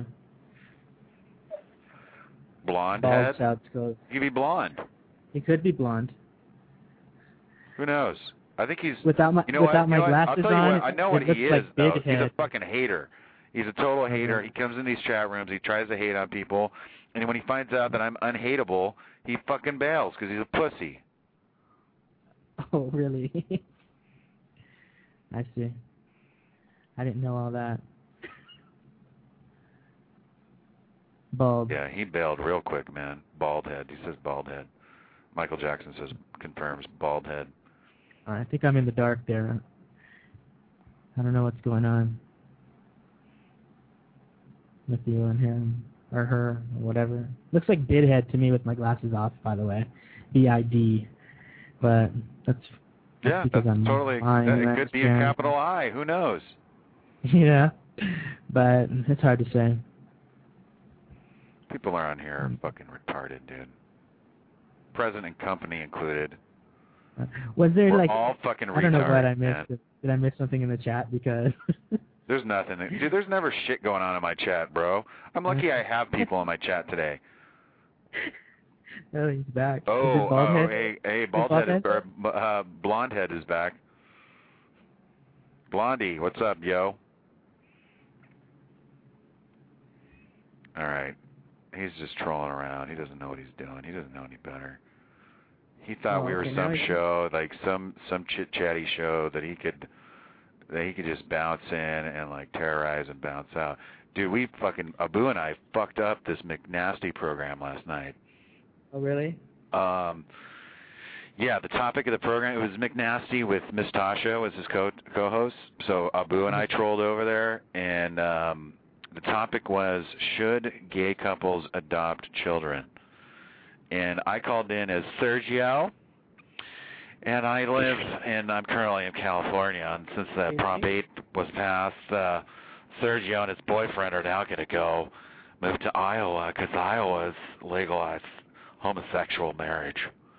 Blonde Bald head? South Coast. He could be blonde. He could be blonde. Who knows? I think he's... Without my, you know without what? my you know what? glasses I'll tell you on, what, I know what it he looks is, like though. Big He's a Head. fucking hater. He's a total hater. He comes in these chat rooms. He tries to hate on people. And when he finds out that I'm unhateable, he fucking bails because he's a pussy. Oh, really? I see. I didn't know all that. Bald. Yeah, he bailed real quick, man. Bald head. He says bald head. Michael Jackson says, confirms bald head. I think I'm in the dark there. I don't know what's going on with you and him, or her, or whatever. Looks like Bidhead to me with my glasses off, by the way. B I D. But that's, that's Yeah, because that's I'm totally, lying, that, it right? could be a Yeah. capital I. Who knows? Yeah, but it's hard to say. People around here are fucking retarded, dude. President and company included. Uh, Was there We're like all fucking I don't know what retarded, I man. missed. Did I miss something in the chat? Because There's nothing. Dude, there's never shit going on in my chat, bro. I'm lucky I have people in my chat today. oh, he's back. Is Oh, it bald oh head? hey, hey, Is bald bald head, is, head? or, uh, blonde head is back. Blondie, what's up, yo? All right. He's just trolling around. He doesn't know what he's doing. He doesn't know any better. He thought Oh, we were okay, some now he- show, like some some chit chatty show that he could that he could just bounce in and like terrorize and bounce out. Dude, we fucking Abu and I fucked up this McNasty program last night. Oh, really? Um, yeah, the topic of the program, it was McNasty with Miss Tasha was his co- co-host. So Abu and I trolled over there, and um, the topic was, should gay couples adopt children? And I called in as Sergio, and I live, and I'm currently in California. And since the Prop eight was passed, uh, Sergio and his boyfriend are now going to go move to Iowa because Iowa's legalized homosexual marriage.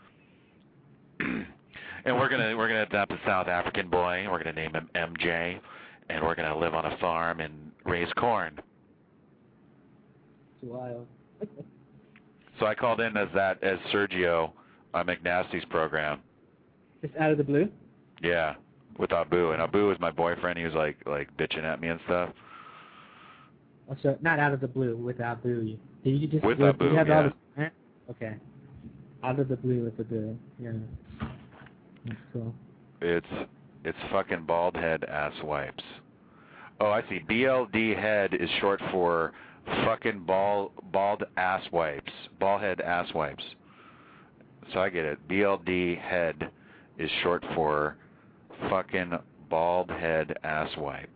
And we're gonna we're gonna adopt a South African boy, and we're gonna name him M J, and we're gonna live on a farm and raise corn. It's wild. So I called in as that as Sergio on McNasty's program. Just out of the blue? Yeah, with Abu, and Abu was my boyfriend. He was like like bitching at me and stuff. Oh, so not out of the blue, with Abu. Did you just With did Abu, you have yeah. all the, eh? Okay. Out of the blue with Abu. Yeah. That's cool. It's it's fucking bald head ass wipes. Oh, I see. B L D head is short for fucking bald bald ass wipes. Bald head ass wipes. So I get it. B L D head is short for fucking bald head ass wipe.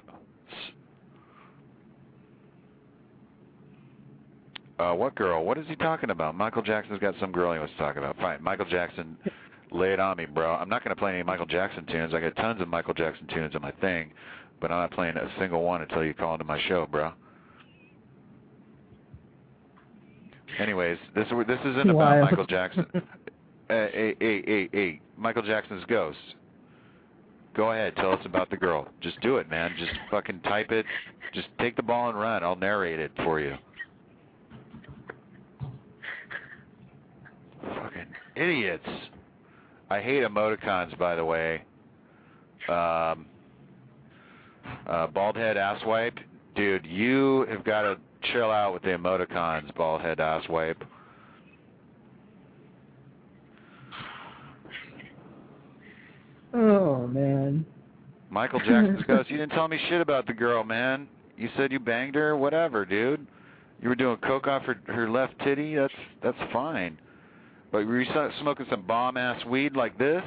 Uh, what girl? What is he talking about? Michael Jackson's got some girl he wants to talk about. Fine. Michael Jackson, lay it on me, bro. I'm not going to play any Michael Jackson tunes. I got tons of Michael Jackson tunes on my thing, but I'm not playing a single one until you call into my show, bro. Anyways, this this isn't about Wild. Michael Jackson. uh, hey, hey, hey, hey, Michael Jackson's ghost. Go ahead, tell us about the girl. Just do it, man. Just fucking type it. Just take the ball and run. I'll narrate it for you. Fucking idiots. I hate emoticons, by the way. Um, uh, bald head ass wipe. Dude, you have got to chill out with the emoticons, bald head ass wipe. Oh, man. Michael Jackson's ghost. You didn't tell me shit about the girl, man. You said you banged her. Whatever, dude. You were doing coke off her, her left titty. That's that's fine. But were you so- smoking some bomb-ass weed like this?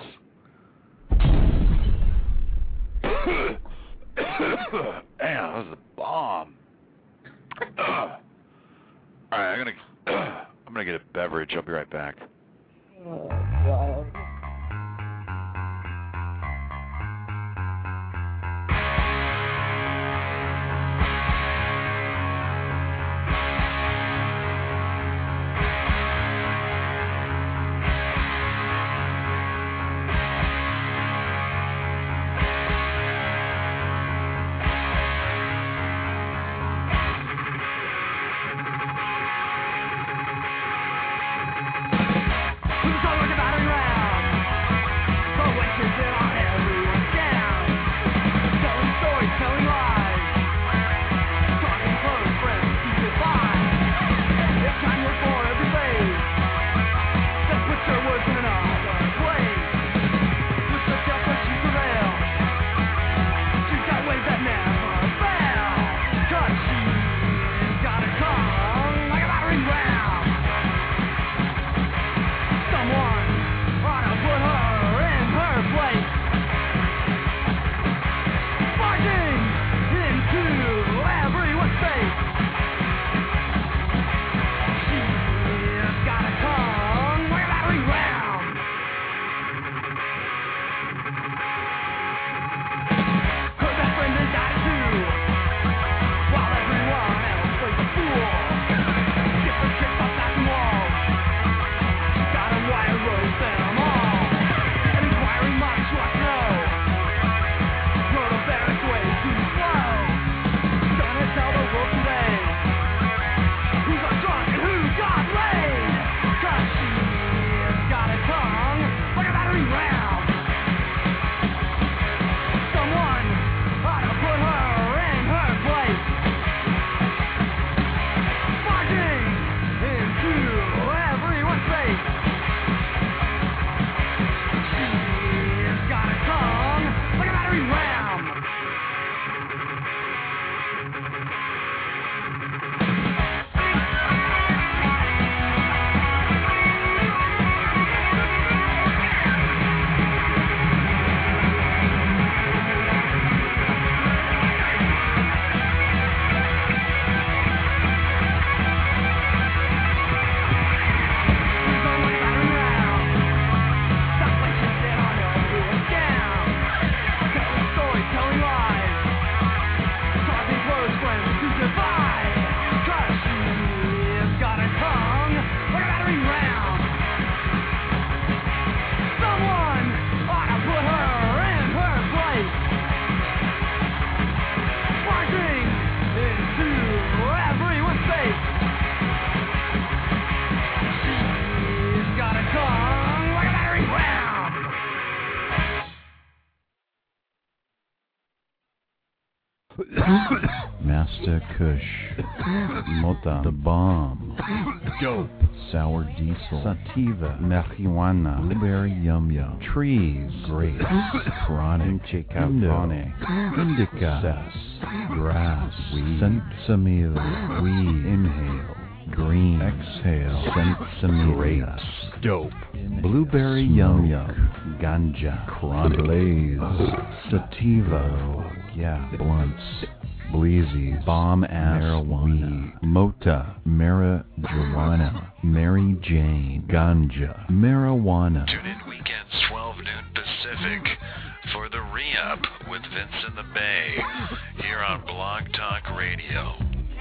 Damn, that was a bomb. All right, I'm gonna I'm gonna get a beverage. I'll be right back. Oh, wow. Master Kush, Mota, the Bomb, Dope, Sour Diesel, Sativa, Marijuana, Blueberry Yum Yum, Trees, Grapes, Chronic, Chicafone, Indica, Cess, Grass, Weed, Sensimilla, Weed, Inhale, Green, Exhale, Sensimilla, Grapes, Dope, Blueberry Yum Yum, Ganja, Chronic, Blaze, Sativa, yeah, blunts, Bleezies, Bomb Ass, Marijuana, Weed, Mota, Marijuana, Mary Jane, Ganja, Marijuana. Tune in weekends, twelve noon Pacific, for the Re-Up with Vince in the Bay, here on Blog Talk Radio.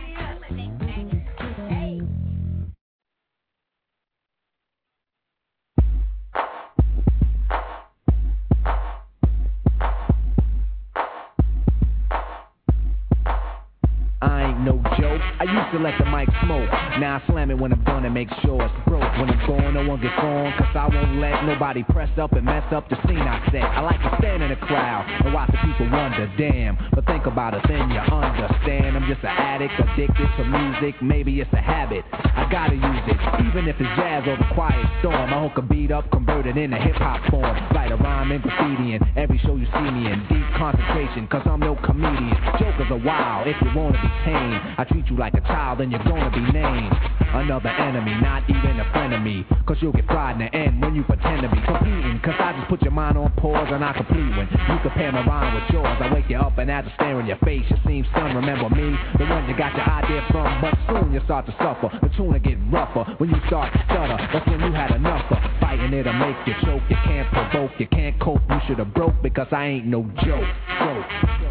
I ain't no joke. I used to let the mic smoke. Now I slam it when I'm done and make sure it's broke. When I'm gone, no one gets on, cause I won't let nobody press up and mess up the scene I set. I like to stand in the crowd and watch the people wonder, damn. But think about it, then you understand. I'm just an addict, addicted to music. Maybe it's a habit, I gotta use it. Even if it's jazz or the quiet storm, I hook a beat up, convert it into hip-hop form. Write a rhyme and graffiti in every show you see me in. Deep concentration, cause I'm no comedian. Jokers are wild, if you wanna be tame. I treat you like a child and you're gonna be named another enemy, not even a friend of me. Cause you'll get fried in the end when you pretend to be competing. Cause I just put your mind on pause and I complete when you compare my rhyme with yours. I wake you up and as I stare in your face, you seem stunned. Remember me, the one you got your idea from. But soon you start to suffer, the tune will get rougher. When you start to stutter, that's when you had enough of fighting. It'll make you choke, you can't provoke, you can't cope. You should've broke because I ain't no joke. joke.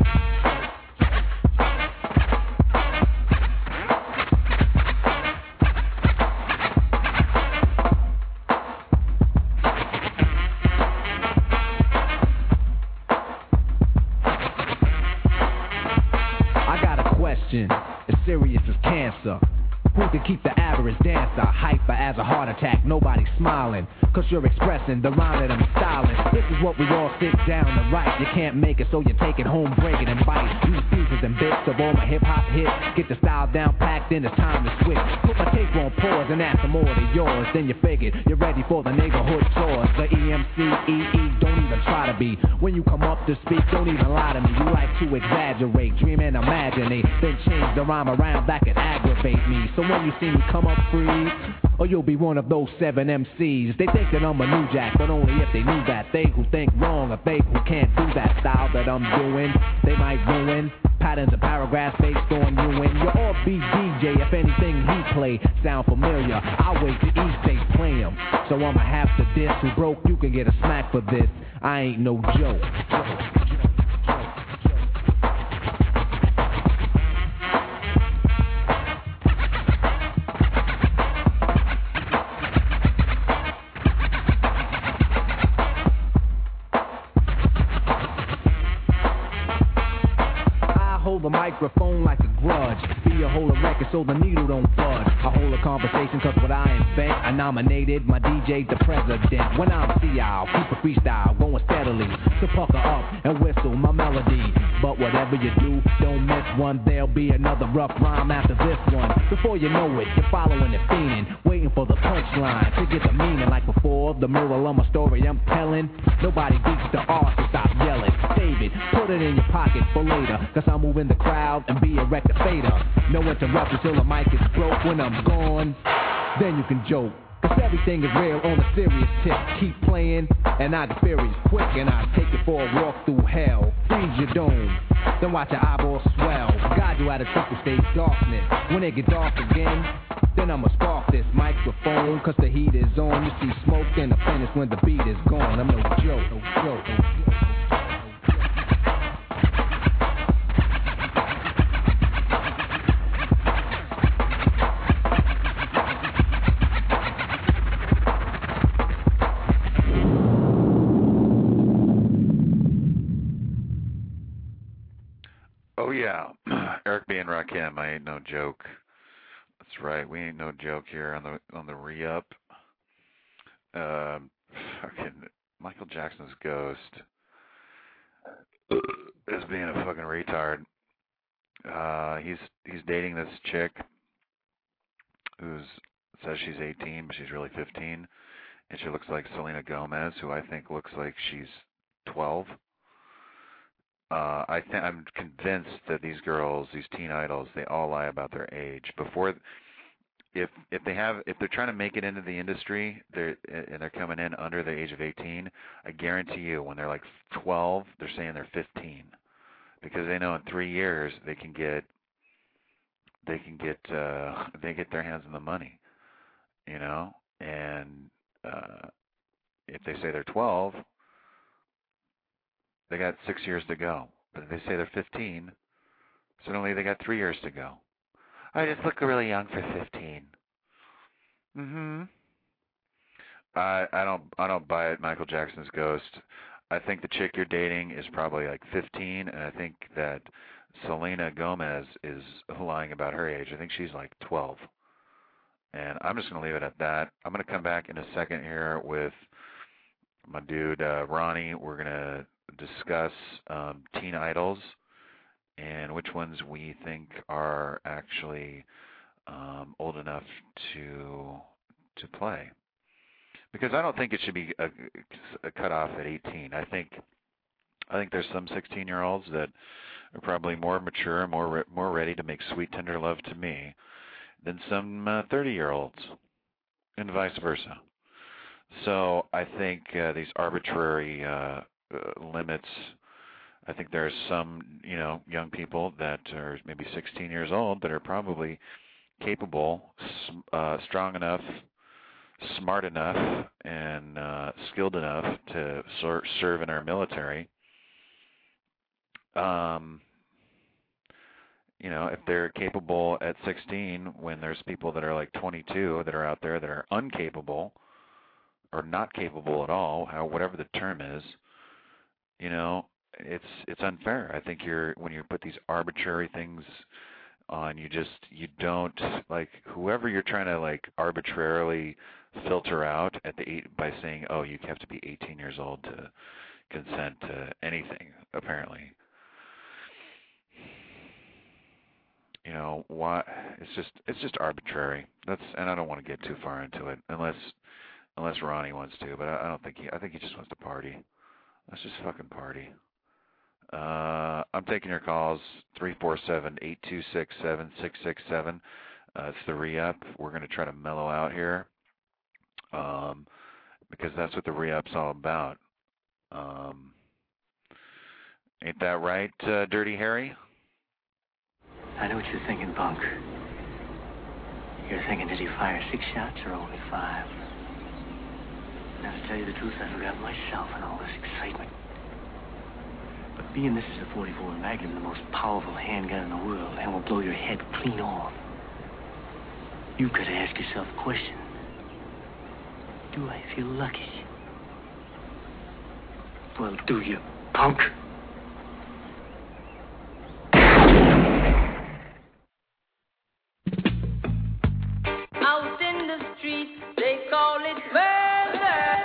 As serious as cancer. Who can keep the average dancer hyper as a heart attack? Nobody's smiling, cause you're expressing the rhyme that I'm styling. This is what we all sit down to write. You can't make it, so you take it home, break it and bite. Use pieces and bits of all my hip-hop hits. Get the style down packed, then it's time to switch. Put my tape on pause and add some more to yours. Then you figured you're ready for the neighborhood chores. The E M C, E E, don't even try to be. When you come up to speak, don't even lie to me. You like to exaggerate, dream and imaginate, then change the rhyme around, that could aggravate me. So when you see me come up free, or you'll be one of those seven M Cs. They think that I'm a new jack, but only if they knew that. They who think wrong, or they who can't do that style that I'm doing, they might ruin patterns and paragraphs based on you and your all beat D J. If anything he play sound familiar, I'll wait to each day play him. So I'ma have to diss who broke, you can get a smack for this. I ain't no joke. The microphone like a grudge. Be a hold a record so the needle don't budge. I hold a conversation cause what I invent, I nominated my D J the president. When I'm C I'll keep a freestyle going steadily to pucker up and whistle my melody. But whatever you do, don't miss one. There'll be another rough rhyme after this one. Before you know it, you're following it fiending, waiting for the punchline to get the meaning. Like before, the moral of my story I'm telling. Nobody beats the art, so stop yelling. Save it, put it in your pocket for later, cause I'm moving the crowd and be a record fader. No interruption till the mic is broke. When I'm gone, then you can joke. Cause everything is real on a serious tip. Keep playing and I get furious quick, and I take you for a walk through hell. Freeze your dome, then watch your eyeballs swell. Guide you out of triple stage darkness. When it get dark again, then I'ma spark this microphone, cause the heat is on. You see smoke in the finish when the beat is gone. I'm no joke, no joke, no joke. Oh, yeah. Eric B. and Rakim, I ain't no joke. That's right. We ain't no joke here on the on the re-up. Um, fucking Michael Jackson's ghost is being a fucking retard. uh, he's he's dating this chick who's says she's eighteen, but she's really fifteen, and she looks like Selena Gomez, who I think looks like she's twelve. Uh, I th- I'm convinced that these girls, these teen idols, they all lie about their age. Before, if if they have, if they're trying to make it into the industry, they're and they're coming in under the age of eighteen, I guarantee you, when they're like twelve, they're saying they're fifteen, because they know in three years they can get, they can get, uh, they get their hands on the money, you know, and uh, if they say they're twelve. They got six years to go. But if they say they're fifteen, suddenly they got three years to go. I just look really young for fifteen. Mm-hmm. I I don't I don't buy it, Michael Jackson's ghost. I think the chick you're dating is probably like fifteen, and I think that Selena Gomez is lying about her age. I think she's like twelve. And I'm just going to leave it at that. I'm going to come back in a second here with my dude uh, Ronnie. We're going to discuss um, teen idols and which ones we think are actually um, old enough to to play. Because I don't think it should be a, a cutoff at eighteen. I think I think there's some sixteen-year-olds that are probably more mature, more re- more ready to make sweet tender love to me than some uh, thirty-year-olds, and vice versa. So I think uh, these arbitrary uh, uh, limits. I think there's some, you know, young people that are maybe sixteen years old that are probably capable, uh, strong enough, smart enough, and uh, skilled enough to ser- serve in our military. Um, you know, if they're capable at sixteen, when there's people that are like twenty-two that are out there that are incapable or not capable at all, how whatever the term is, you know, it's it's unfair. I think you're when you put these arbitrary things on, you just you don't like whoever you're trying to like arbitrarily filter out at the eight by saying, oh, you have to be eighteen years old to consent to anything. Apparently, you know why? It's just it's just arbitrary. That's and I don't want to get too far into it unless unless Ronnie wants to, but I, I don't think he. I think he just wants to party. Let's just fucking party. Uh, I'm taking your calls, three four seven, eight two six, seven six six seven. Uh, it's the re-up. We're going to try to mellow out here um, because that's what the re-up's all about. Um, ain't that right, uh, Dirty Harry? I know what you're thinking, Bunk. You're thinking, did he fire six shots or only five? Now, to tell you the truth, I forgot myself in all this excitement. But being this is a forty-four Magnum, the most powerful handgun in the world, and will blow your head clean off, you've got to ask yourself a question. Do I feel lucky? Well, do you, punk? Out in the street, they call it murder.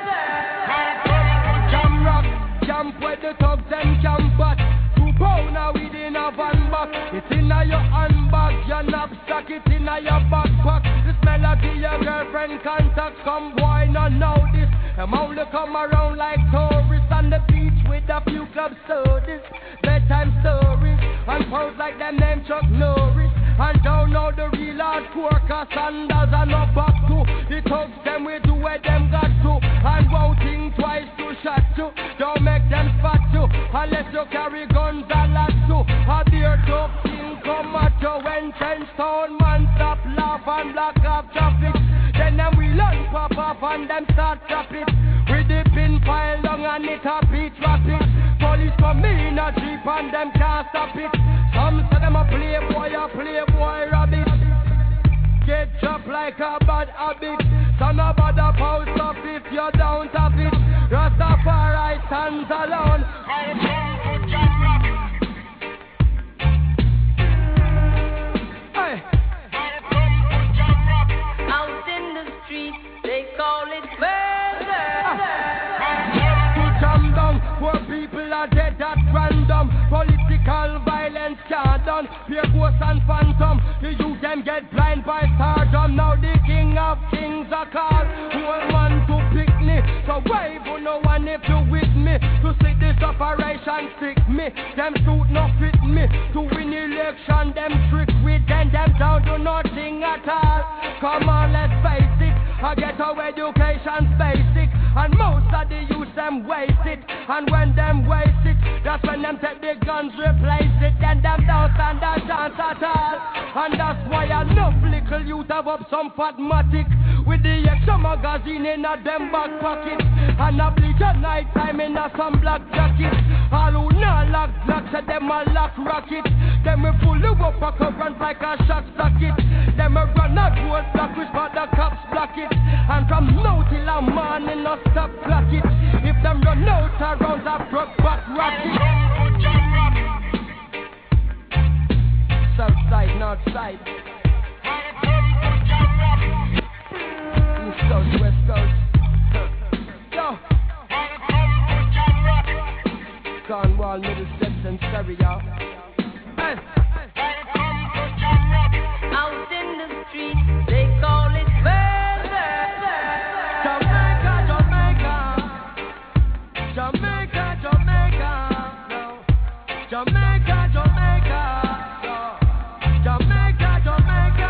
Jam rock, jump with the thugs and camp back. Two pounder within a van back. It's in a your handbag, your knapsack, it's in a your backpack. This melody your girlfriend contact. Come boy, not know this. Them only come around like tourists on the beach with a few club sodas. Bedtime stories and pose like them name Chuck Norris. And don't know the real hardcore, cause Sanders are not back to. The thugs them we do where them got to. And won't think twice to shot you. Don't make them spot you, unless you carry guns and lots to. A beer tough thing come at you when ten stone man stop laugh and block off traffic. Then them we learn pop off and them start trap it. With the pin pile long and it a beat rapid. Police come in a jeep and them can't stop it. Some say them a playboy, a playboy rabbit. Get dropped like a bad habit. Son of a the post up if you don't have it. Rastafari stands alone. Hey. Out in the street, they call it murder. To jam down, poor people are dead at random. Political violence violence can't done. Pure ghost and phantom. The youth them get blind by stardom. Now the king of kings are called. One man to pick me. So why for no one if you with me? To see this operation stick me. Them suit no fit me. To win election them trick with them. Them down to nothing at all. Come on, let's face it. I get our education's basic. And most of the youth them waste it. And when them waste it, that's when them take the guns, replace it. Then them don't stand a chance at all. And that's why enough little youth have up some fatmatic. With the extra magazine in a them back pocket. And a bleach at night time in a some black jacket. All who not lock blocks at them a lock rocket. Them we pull you up a current like a shock socket. Them a run a road block which but the cops block it. And from now till a morning no stop clock it. If them run out around a broke back rocket. South side, north side. East coast, west coast. Yo. Cornwall, Middlesex and Surrey, y'all. Hey. Out in the street, they call it velvet. Jamaica, Jamaica. Jamaica, Jamaica. No. Jamaica, Jamaica. No. Jamaica, Jamaica.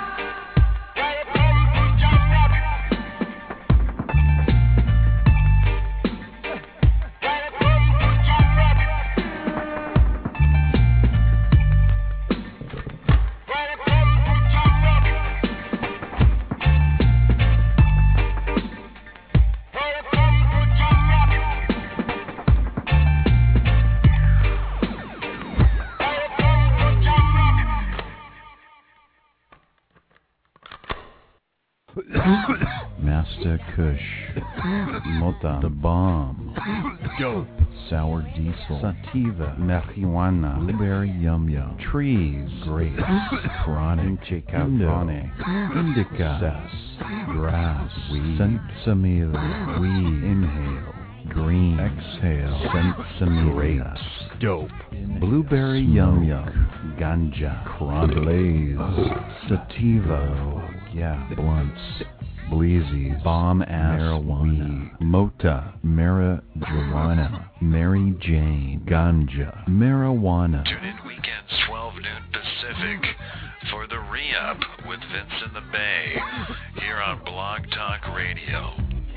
Master Kush, Mota, the bomb, dope, sour diesel, sativa, marijuana, blueberry yum yum, trees, grapes, chronic, chicafone, indica, cess, grass, weed, sensimilla, weed, inhale, green, exhale, sensimilla, grapes, dope, blueberry yum yum, ganja, chronic, blaze, sativa, yeah, blunts, bleezy, bomb ass, marijuana, mota, marijuana, Mary Jane, ganja, marijuana. Tune in weekends, twelve noon Pacific, for the re-up with Vince in the Bay, here on Blog Talk Radio.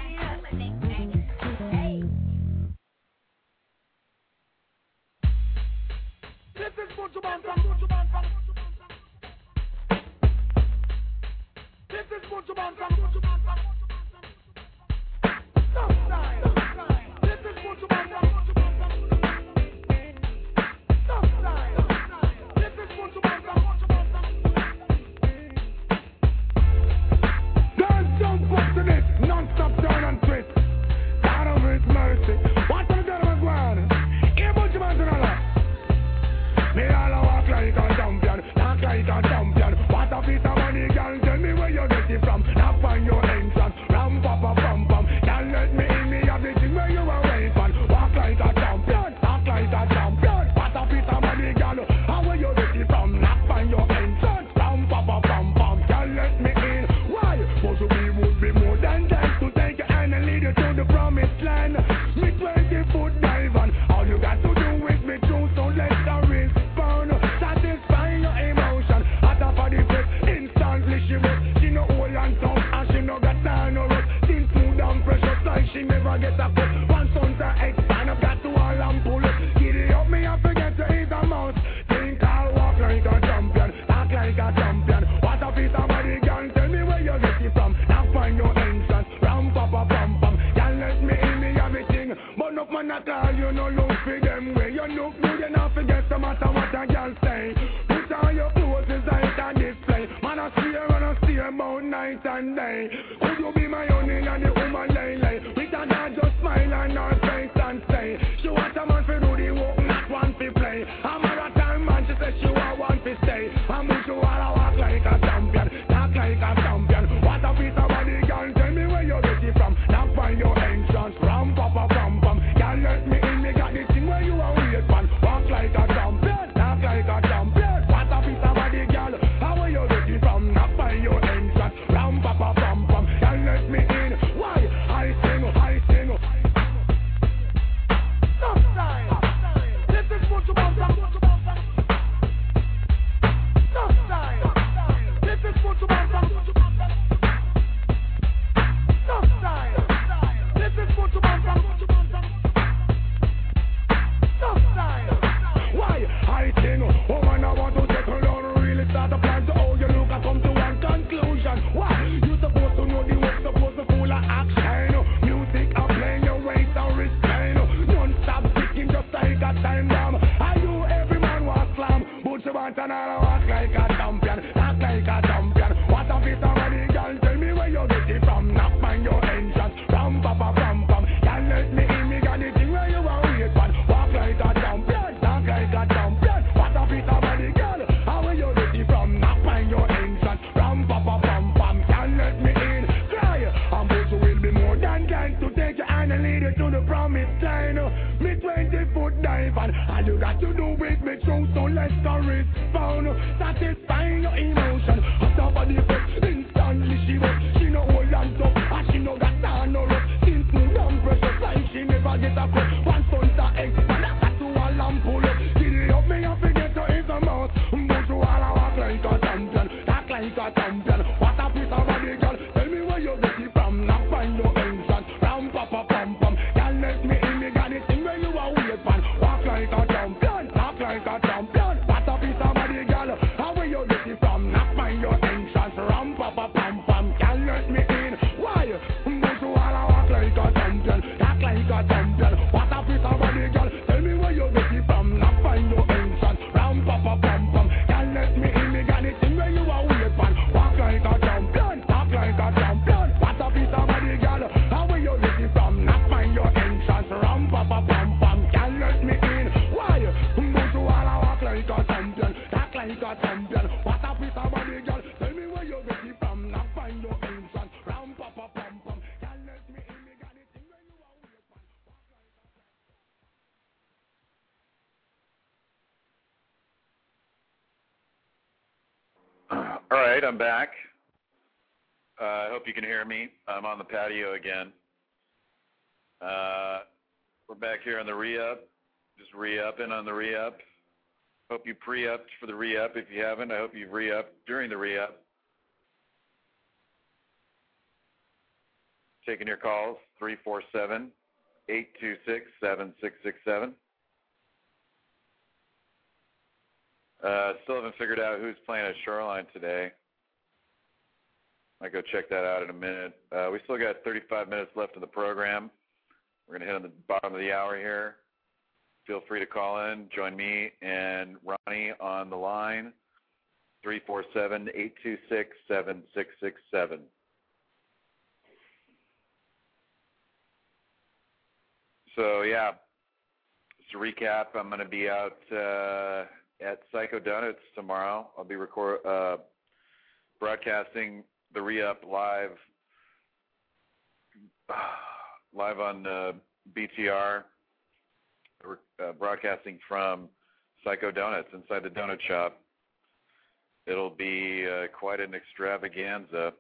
This is Buju Banton, Buju Banton. This is Buju Banton, Buju Banton. Stop sign. This is Buju Banton, Buju Banton. Stop sign. This is Buju Banton, Buju Banton. Don't jump up to this non-stop turn and twist. God of His mercy. What are the gentlemen going? Here Buju Banton a lot. Me all walk like a champion, talk like a champion. What a piece of money, girl, tell me where you get it from. Knock on your entrance, ram pa pa pam pam. Can't let me in, me have the thing where you are waiting for. Walk like a champion, talk like a champion. What a piece of money, girl, how where you get it from? Knock on your entrance, ram pa pa pam pam. Can't let me in, why? Supposed to be would be more than that to take your hand and lead you to the promised land. Me twenty foot dive on, all you got to do is me true, so let's risk. Satisfying your emotion. At a for the place, instantly she was. She no old and tough, and she no got time no rust. Still smooth and precious, like she never get a cut. One son's her expand, I've got to all and pull it. Get it up, me I forget to eat a mouse. Think I'll walk like a champion, act like a champion. What a piece of body, girl, tell me where you get it from. Now find your entrance, ram pa pa pam pam. Can't let me in, me everything. But no man at all, you no look for them way. You look good enough to get no matter what I can say. Put on your clothes inside a display. Man, I swear and I steer about night and day. Could you be my honey and the woman lay lay? We can not just smile and our face and say. She want a man for do the work, not one to play. I'm a time man, she says she want one to stay. I'm she wanna walk like a champion, talk like a champion. What a piece of body, girl, tell me where you get it from. Now find your entrance, ram pa pa pam pam. Can't let me in, me got the thing where you are weird man. Walk like a champion, talk like and I'll walk like a champion, act like a champion. What a fit of money, girl, tell me where you get it from. Knock on your entrance, ram pa pa pam pam. Can't let me in, me got the thing where you are wait for. Walk like a champion, talk like a champion. What a fit of money, girl, how where you get it from? Knock on your entrance, ram pa pa pam pam. Can't let me in, cry. I'm supposed to will be more than kind to take your hand and lead you to the promised line. Me twenty foot dive and all you got to do with me true, so let's go respond. Satisfying your emotion. Hot up on the foot, instantly she was. She no hold on top, and she no got down no rough. Since smooth and precious like she never get a cut. One son's a egg, and I got to a lamp pull up. Till it up me and forget to eat the mouth. But you all a walk like a champion, talk like a champion. What a piece of body, girl. Tell me where you get it from. Not find your entrance. Ram pa pa pam pam. Can't let me in, me got it in where you are wait for. Walk like a champion, talk like a champion. What a piece of body, girl. How where you get it from? Not find your entrance. Ram pa pa pam pam. Can't let me in. Why? But you all a walk like a champion, talk like a champion. What a piece of body, girl. Tell me where you get it from. Not find your entrance. Ram pa pa pam pam. Can't let me in. Me got it in where you are wait for. Walk like a champion, talk like a champion. What a piece of body, girl. How where you get it from? Not find your entrance. Ram pa pa pam pam. Can't let me in. Why? But you all a walk like a champion, talk like a champion. What a piece of body, girl. Tell me where you get it from. Not find your entrance. Ram pa pa pam pam. Can't let me in. Me got it in where you are wait for. All right, I'm back. Uh, I hope you can hear me. I'm on the patio again. Uh, we're back here on the re-up, just re-upping on the re-up. Hope you pre-upped for the re-up. If you haven't, I hope you've re-upped during the re-up. Taking your calls, three four seven, eight two six, seven six six seven. Uh, still haven't figured out who's playing at Shoreline today. Might go check that out in a minute. Uh, we still got thirty-five minutes left in the program. We're going to hit on the bottom of the hour here. Feel free to call in. Join me and Ronnie on the line, three four seven, eight two six, seven six six seven. So, yeah, just to recap, I'm going to be out uh, at Psycho Donuts tomorrow. I'll be record, uh, broadcasting the re-up live live on uh, B T R. We're uh, broadcasting from Psycho Donuts inside the donut shop. It'll be uh, quite an extravaganza.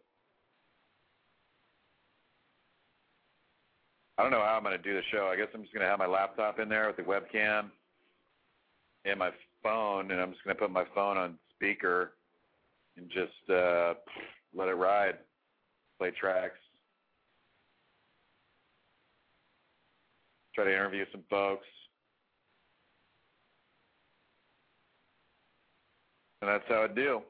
I don't know how I'm going to do the show. I guess I'm just going to have my laptop in there with the webcam and my phone, and I'm just going to put my phone on speaker and just uh, let it ride, play tracks, try to interview some folks. And that's how I do.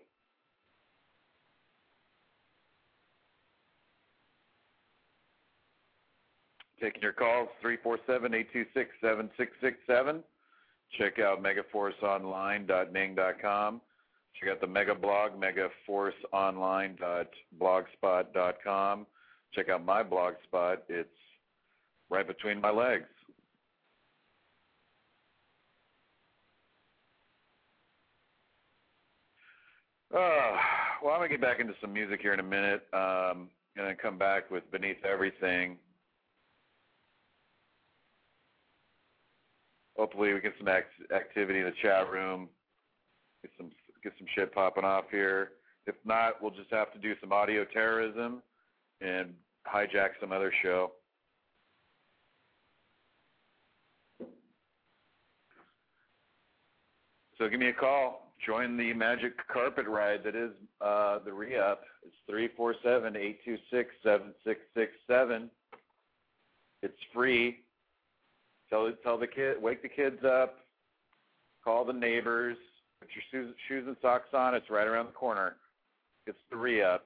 Taking your calls, three four seven, eight two six, seven six six seven. Check out megaforce online dot ning dot com. Check out the Mega blog, megaforce online dot blogspot dot com. Check out my blog spot. It's right between my legs. Uh, well, I'm going to get back into some music here in a minute, um, and then come back with Beneath Everything. Hopefully we get some act- activity in the chat room, get some get some shit popping off here. If not, we'll just have to do some audio terrorism and hijack some other show. So give me a call. Join the magic carpet ride that is uh, the re-up. It's three four seven, eight two six, seven six six seven. It's free. Tell tell the kid, wake the kids up. Call the neighbors. Put your shoes, shoes and socks on. It's right around the corner. It's the re-up.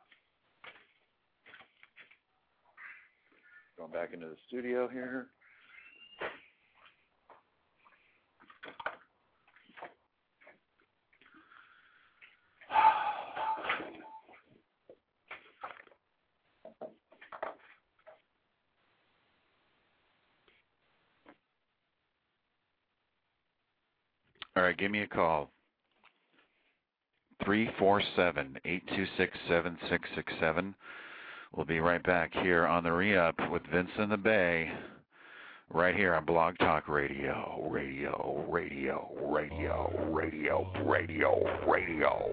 Going back into the studio here. All right, give me a call. three four seven, eight two six, seven six six seven. We'll be right back here on the Re-Up with Vince in the Bay, right here on Blog Talk Radio, radio, radio, radio, radio, radio, radio.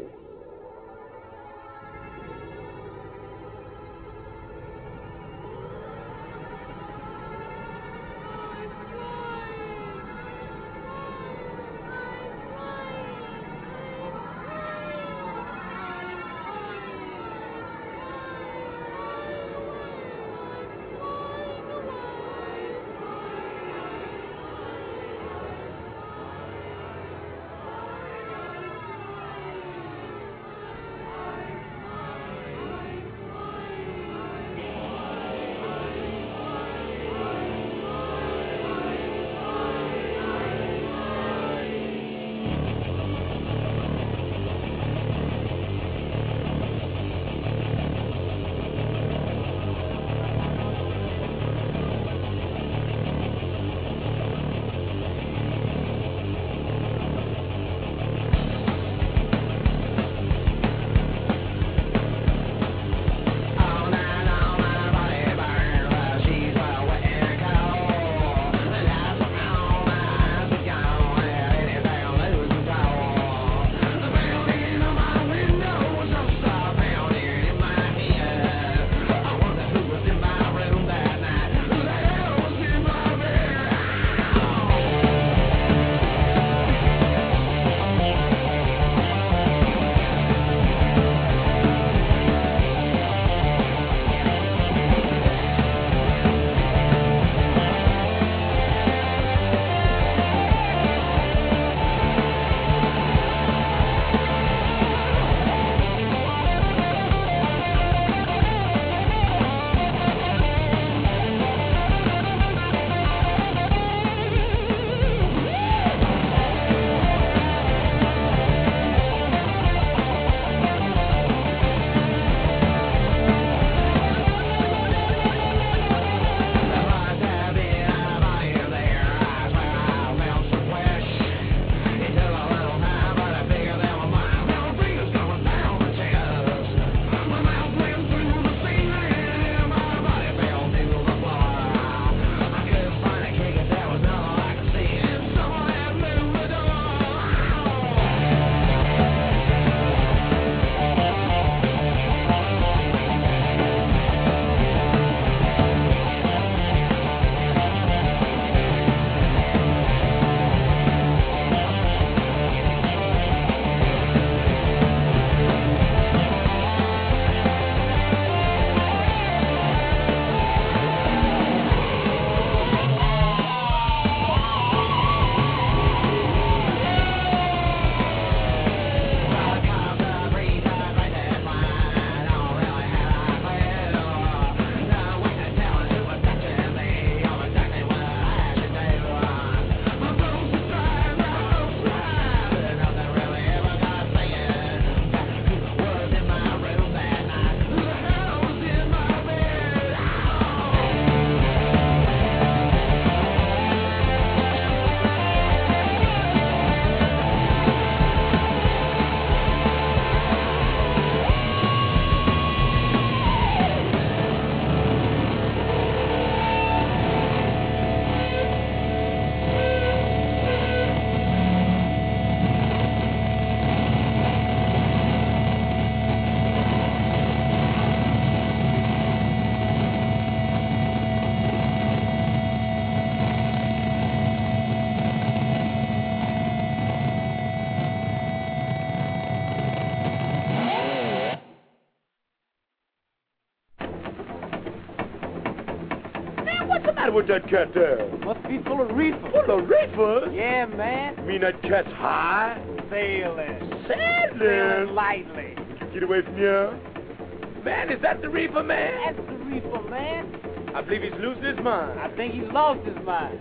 With that cat there? Must be full of reefer. Full of reefer? Yeah, man. You mean that cat's high? Sailing. Sailing? Sailing lightly. Get away from here. Man, is that the reefer, man? That's the reefer, man. I believe he's losing his mind. I think he's lost his mind.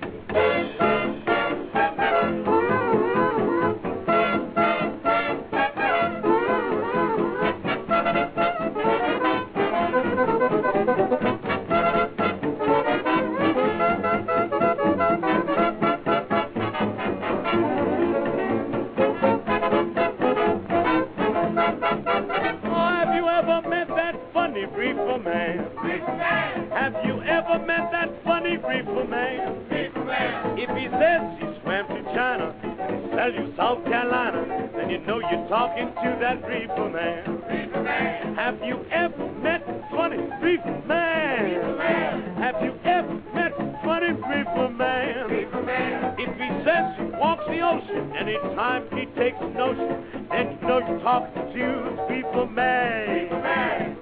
reefer man. If he says he swam to China, tell you South Carolina, then you know you're talking to that reefer man. Have you ever met funny reefer man? Have you ever met funny reefer man? If he says he walks the ocean, anytime he takes a notion, then you know you're talking to the reefer man.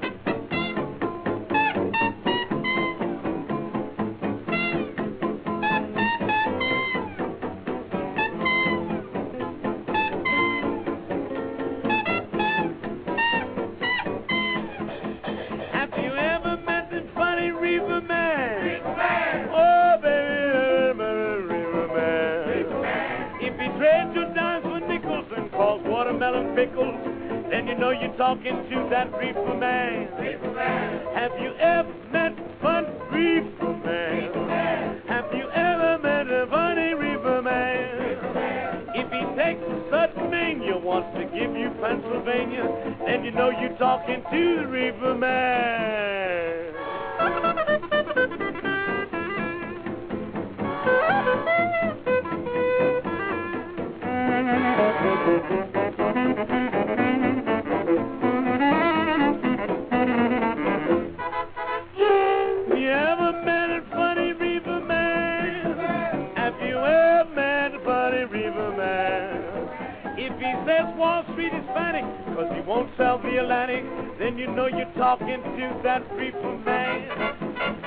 Watermelon pickles, then you know you're talking to that reefer man. Have you ever met a funny reefer man? Have you ever met a funny reefer man? If he takes a sudden mania, wants to give you Pennsylvania, then you know you're talking to the reefer man. You ever met a funny reefer man? Have you ever met a funny reefer man? If he says Wall Street is Hispanic, cause he won't sell the Atlantic, then you know you're talking to that reefer man.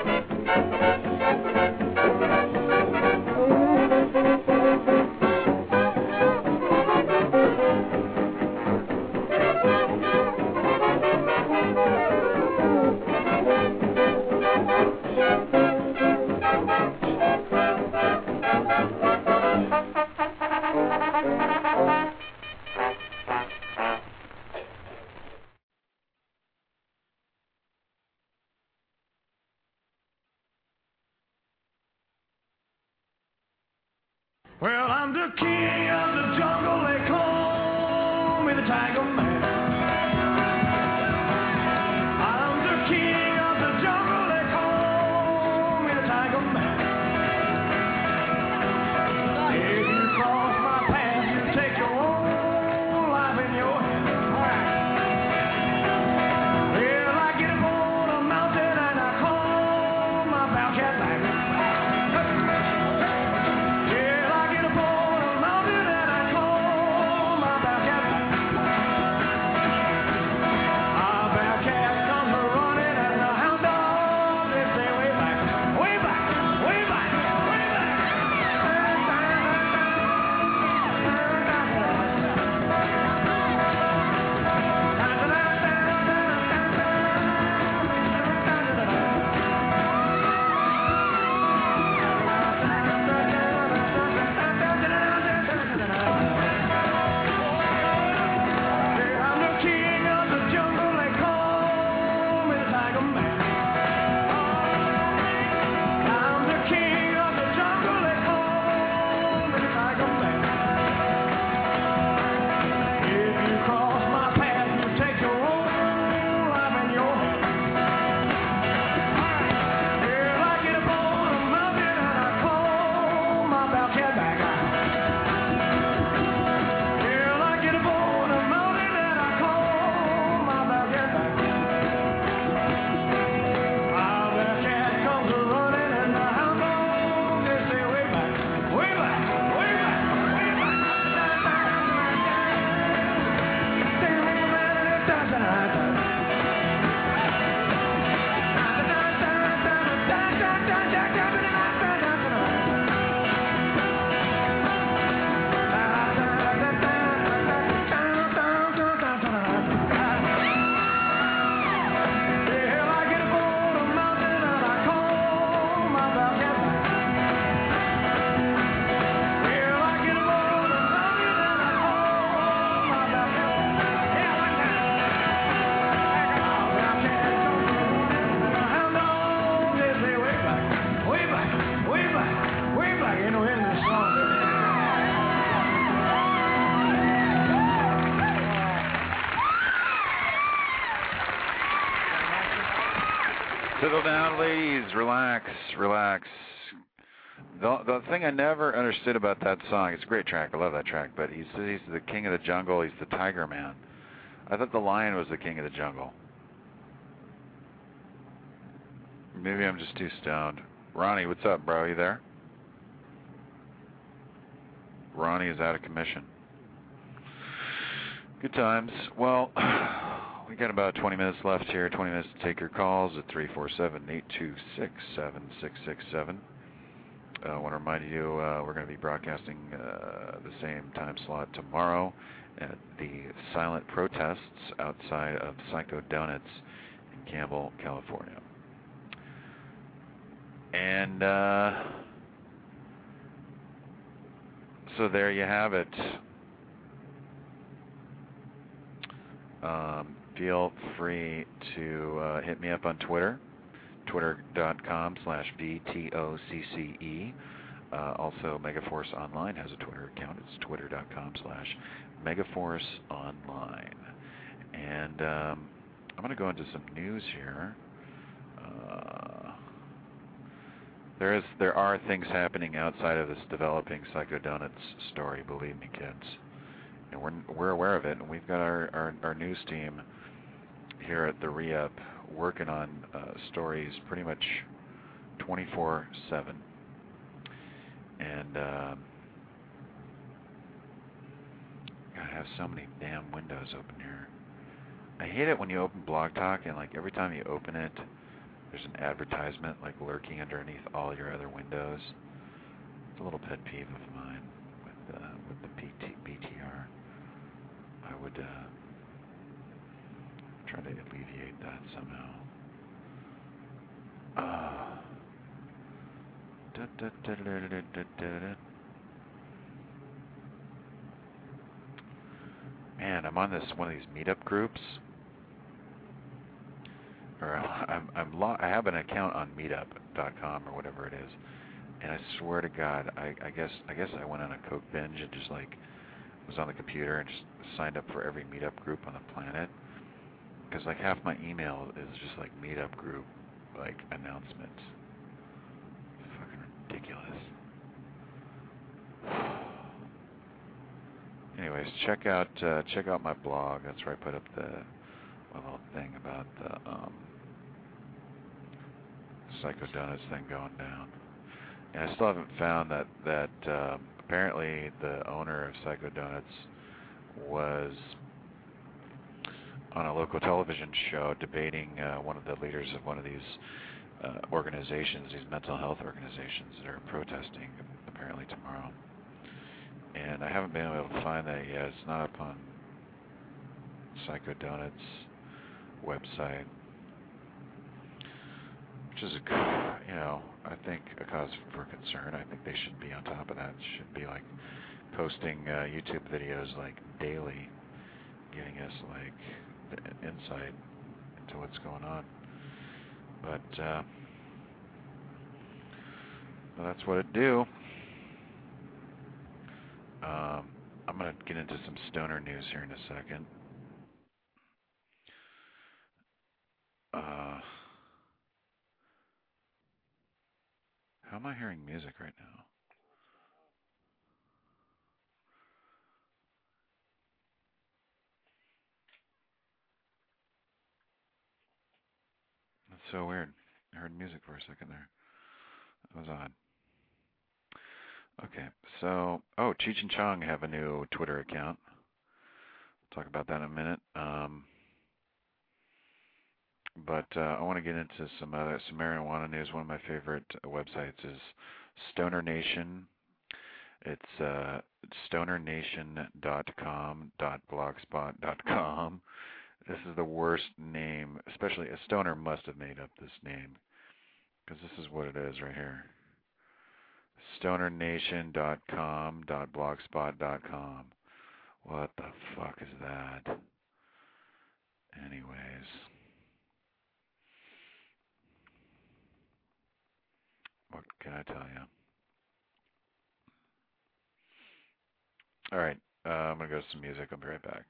Well, I'm the king of the jungle, they call me the Tiger Man. I'm the king of the jungle, they call me the Tiger Man. If you cross my path, you take your own life in your hands. Well, I get up on a mountain and I call my bobcat back. Settle down, ladies. Relax, relax. The the thing I never understood about that song, it's a great track, I love that track, but he's he's the king of the jungle, he's the tiger man. I thought the lion was the king of the jungle. Maybe I'm just too stoned. Ronnie, what's up, bro? You there? Ronnie is out of commission. Good times. Well, we got about twenty minutes left here. twenty minutes to take your calls at three four seven, eight two six, seven six six seven. Uh, I want to remind you uh, we're going to be broadcasting uh, the same time slot tomorrow at the silent protests outside of Psycho Donuts in Campbell, California. And uh, so there you have it. Um, feel free to uh, hit me up on Twitter, twitter.com slash VTOCCE. Uh, also, Megaforce Online has a Twitter account. It's twitter.com slash Megaforce Online. And um, I'm going to go into some news here. Uh, there is, there are things happening outside of this developing Psycho Donuts story, believe me, kids. And we're we're aware of it, and we've got our, our, our news team here at the Re-Up working on uh, stories pretty much twenty-four seven. And uh, I have so many damn windows open here. I hate it when you open Blog Talk and like every time you open it, there's an advertisement like lurking underneath all your other windows. It's a little pet peeve of mine with uh, with the P T, B T R. I would uh, try to alleviate that somehow. Uh, da, da, da, da, da, da, da, da. Man, I'm on this one of these meetup groups. Or I'm I'm lo- I have an account on meetup dot com or whatever it is, and I swear to God, I, I guess I guess I went on a coke binge and just like was on the computer and just signed up for every meetup group on the planet, because like half my email is just like meetup group like announcements. Fucking ridiculous. Anyways, check out uh, check out my blog. That's where I put up the a little thing about the um, Psycho Donuts thing going down. And I still haven't found that that um, apparently the owner of Psycho Donuts was on a local television show debating uh, one of the leaders of one of these uh, organizations, these mental health organizations that are protesting apparently tomorrow. And I haven't been able to find that yet. It's not up on Psycho Donuts website, which is a, you know, I think a cause for concern. I think they should be on top of that. Should be like posting uh, YouTube videos like daily, giving us like the insight into what's going on. But uh, well, that's what it do. Um, I'm going to get into some stoner news here in a second. Uh, how am I hearing music right now? That's so weird. I heard music for a second there. That was odd. Okay, so, oh, Cheech and Chong have a new Twitter account. We'll talk about that in a minute. Um, but uh, I want to get into some other, some marijuana news. One of my favorite websites is Stoner Nation. It's uh, stoner nation dot com dot blogspot dot com. This is the worst name, especially a stoner must have made up this name, because this is what it is right here. stoner nation dot com dot blogspot dot com. What the fuck is that? Anyways. What can I tell you? All right, uh, I'm going to go to some music. I'll be right back.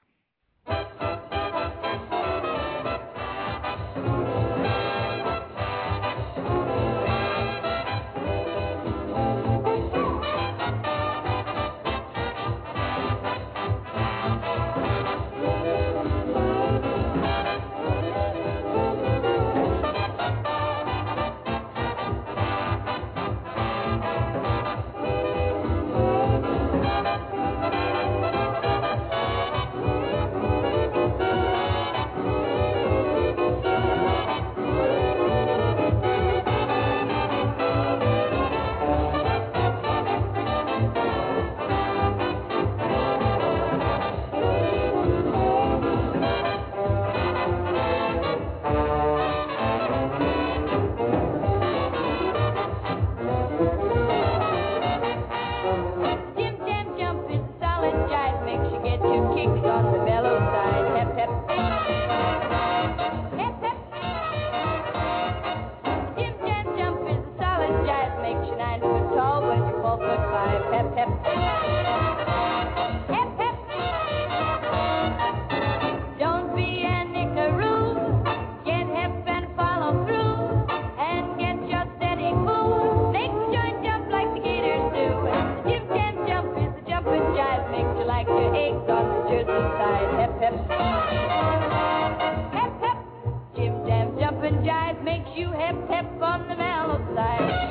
Don't be an ignorant. Get hip and follow through. And get your steady move. Make the joint jump like the gators do. The Jim Jam jump is the jump and jive. Makes you like your eggs on the Jersey side. Hip hip. Hip hip. Jim Jam jump and jive makes you hip hip on the mellow side.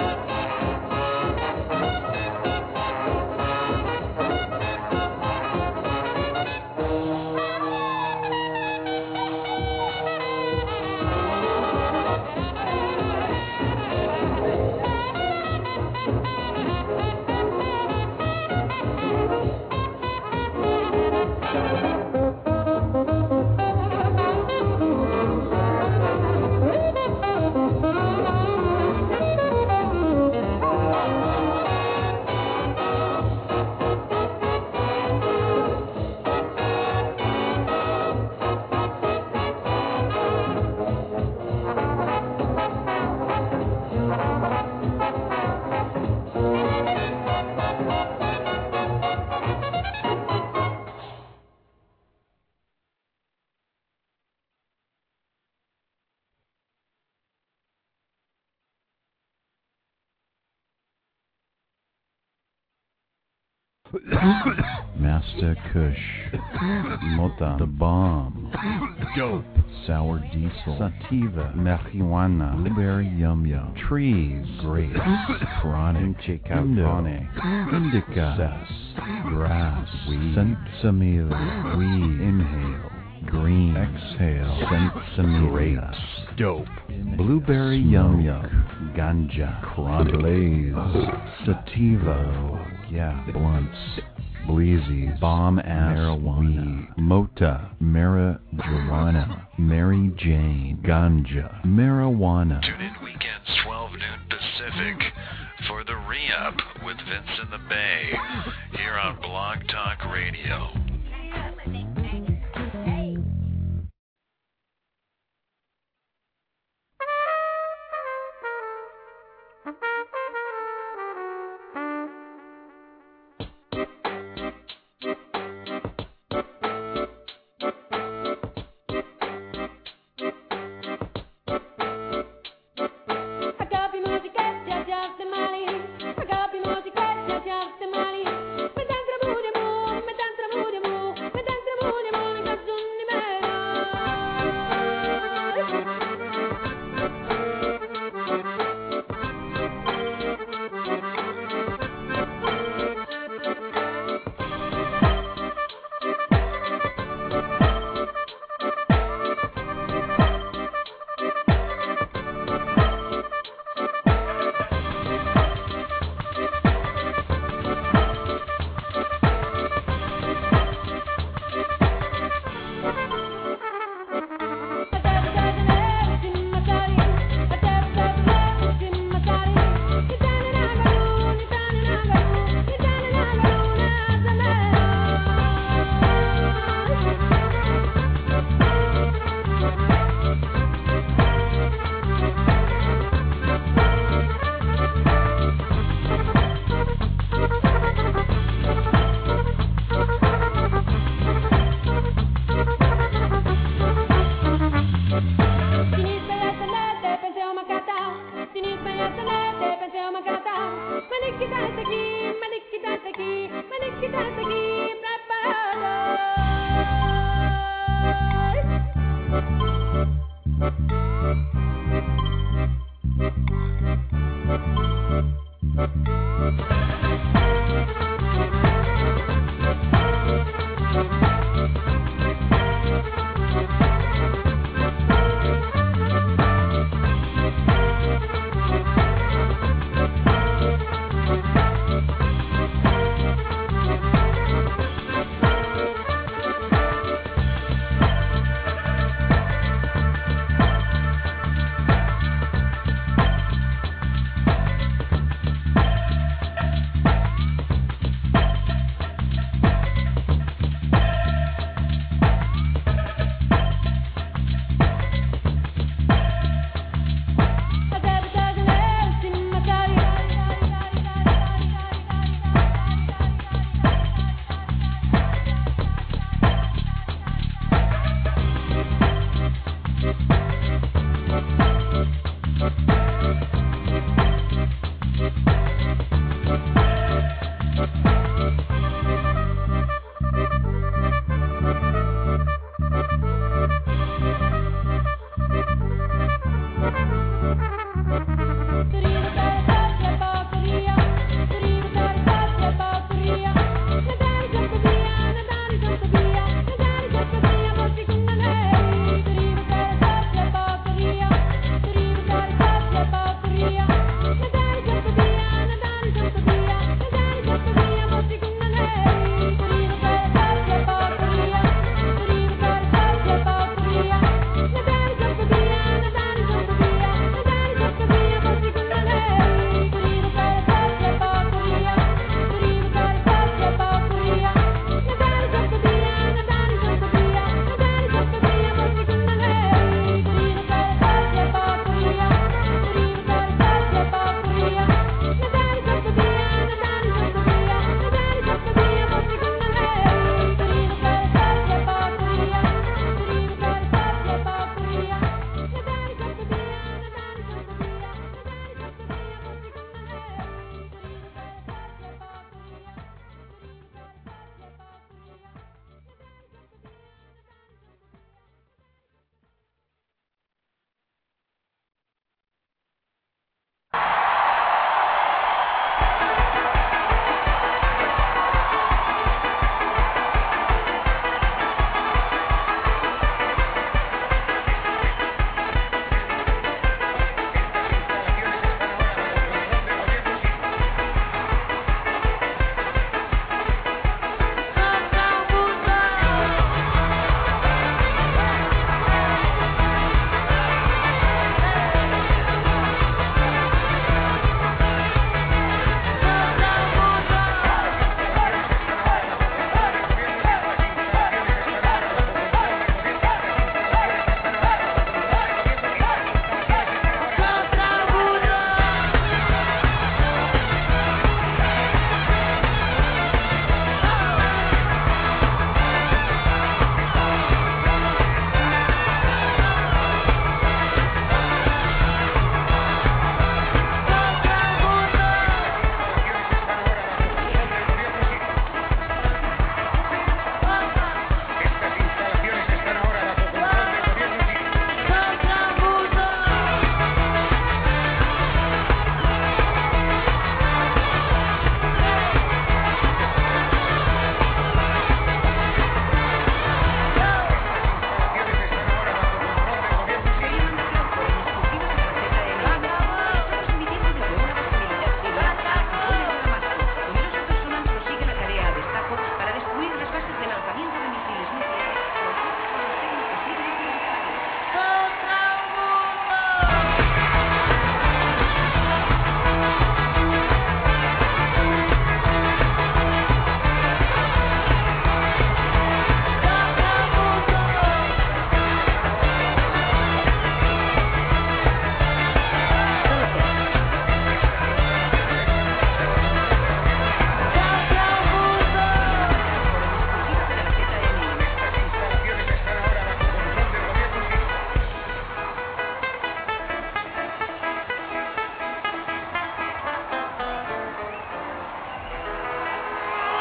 Master Kush, Mota, the Bomb, Dope, Sour Diesel, Sativa, Marijuana, Blueberry Yum Yum, Trees, Grapes, Chronic, Chicafone, Indica, Cess, Grass, Weed, Sensimilla, Weed, Inhale, Green, Exhale, Sensimilla, Grapes, Dope, Blueberry Yum Yum, Ganja, Chronic, Blaze, Sativa, yeah, Blunts, Bleezy, Bomb Ass, Marijuana, Mota, Marijuana, Mary Jane, Ganja, Marijuana. Tune in weekends, twelve noon Pacific, for the Re-Up with Vince in the Bay, here on Blog Talk Radio.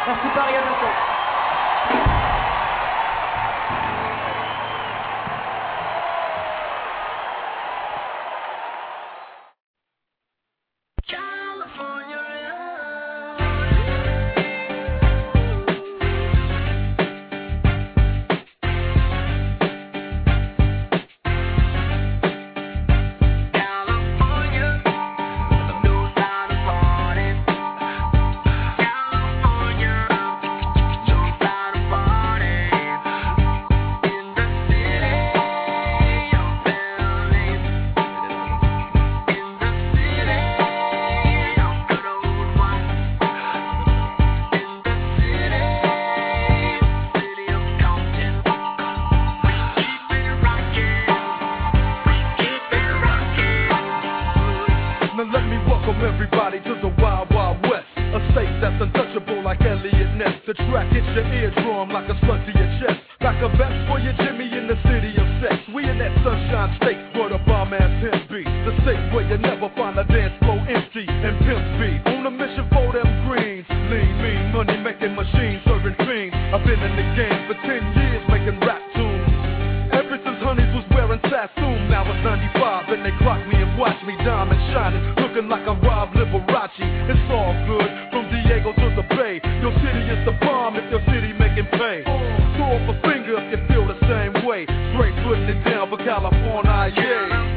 Merci Paris, à bientôt. Now let me welcome everybody to the Wild Wild West, a state that's untouchable like Elliot Ness. The track hits your eardrum like a slug to your chest, like a vest for your Jimmy in the city of sex. We in that sunshine state where the bomb ass pimp be, the state where you never find a dance floor empty and pimp speed. On a mission for them greens, lean, mean, money making machines, serving fiends. I've been in the game for ten years making rap tunes. Ever since Honeys was wearing Sassoon, now it's ninety-five and they clock me and watch me diamond shining, looking like a Rob Liberace. It's all good from Diego to the Bay. Your city is the bomb if your city making pay. Throw up a finger if you feel the same way. Straight putting it down for California, yeah.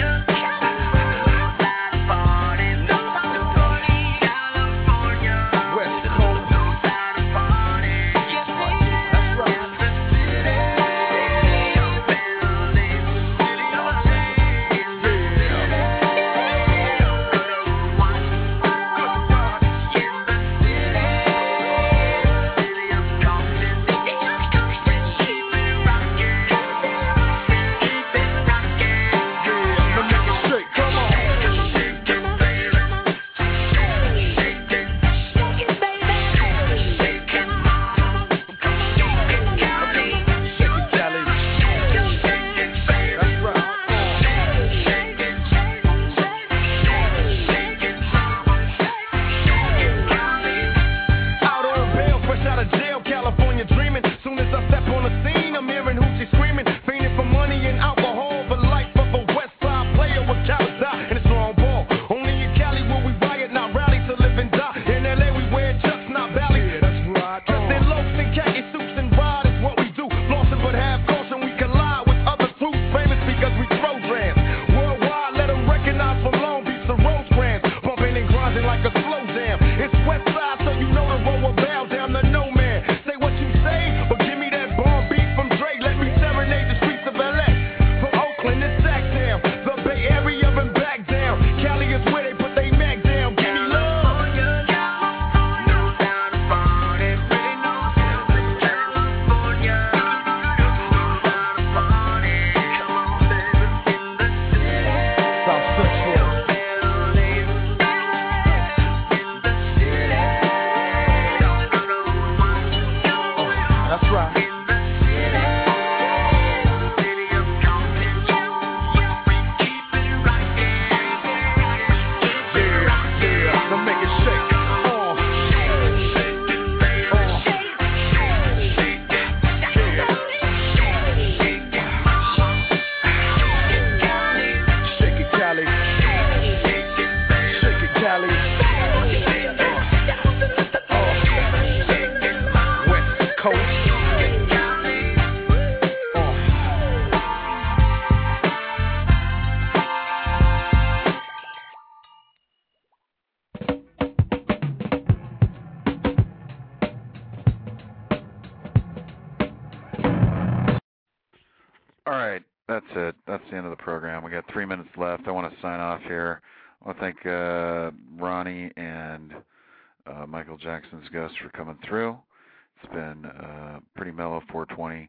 That's it. That's the end of the program. We got three minutes left. I want to sign off here. I want to thank uh, Ronnie and uh, Michael Jackson's Ghost for coming through. It's been a pretty mellow four twenty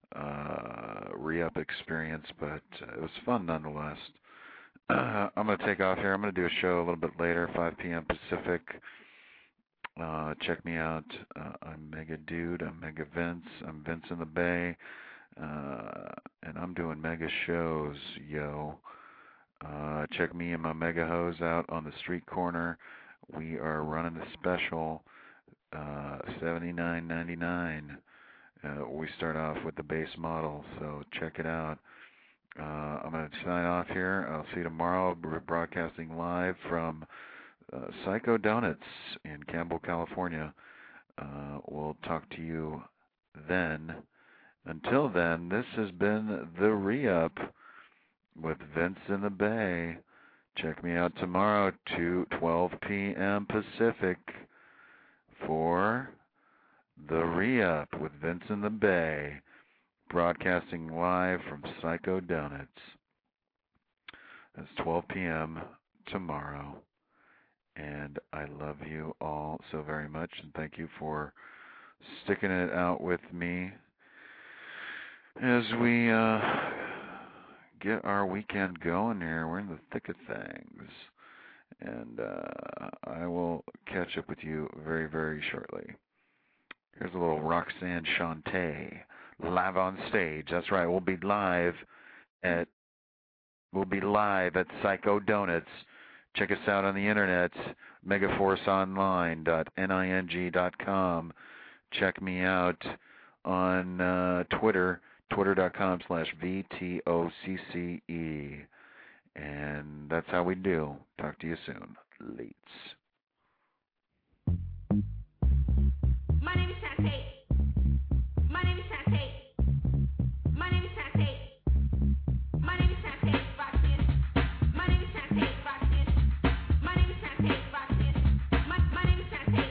uh, re-up experience, but it was fun nonetheless. Uh, I'm going to take off here. I'm going to do a show a little bit later, five p.m. Pacific. Uh, check me out. Uh, I'm Mega Dude. I'm Mega Vince. I'm Vince in the Bay. Uh, and I'm doing mega shows, yo. Uh, check me and my mega hoes out on the street corner. We are running a special uh, seventy-nine ninety-nine. Uh, we start off with the base model, so check it out. Uh, I'm going to sign off here. I'll see you tomorrow. We're broadcasting live from uh, Psycho Donuts in Campbell, California. Uh, we'll talk to you then. Until then, this has been The Re-Up with Vince in the Bay. Check me out tomorrow to twelve p.m. Pacific for The Re-Up with Vince in the Bay, broadcasting live from Psycho Donuts. That's twelve p.m. tomorrow. And I love you all so very much, and thank you for sticking it out with me as we uh, get our weekend going here. We're in the thick of things. And uh, I will catch up with you very, very shortly. Here's a little Roxanne Shante live on stage. That's right. We'll be live at we'll be live at Psycho Donuts. Check us out on the internet, megaforce online dot ning dot com. Check me out on uh, Twitter, twitter dot com slash V T O C C E. And that's how we do. Talk to you soon. Leets. My name is Shantae. My name is Shantae. My name is Shantae. My name is Shantae. Roxanne. My name is Shantae. Roxanne. My name is Shantae. Roxanne. My my name is Shantae.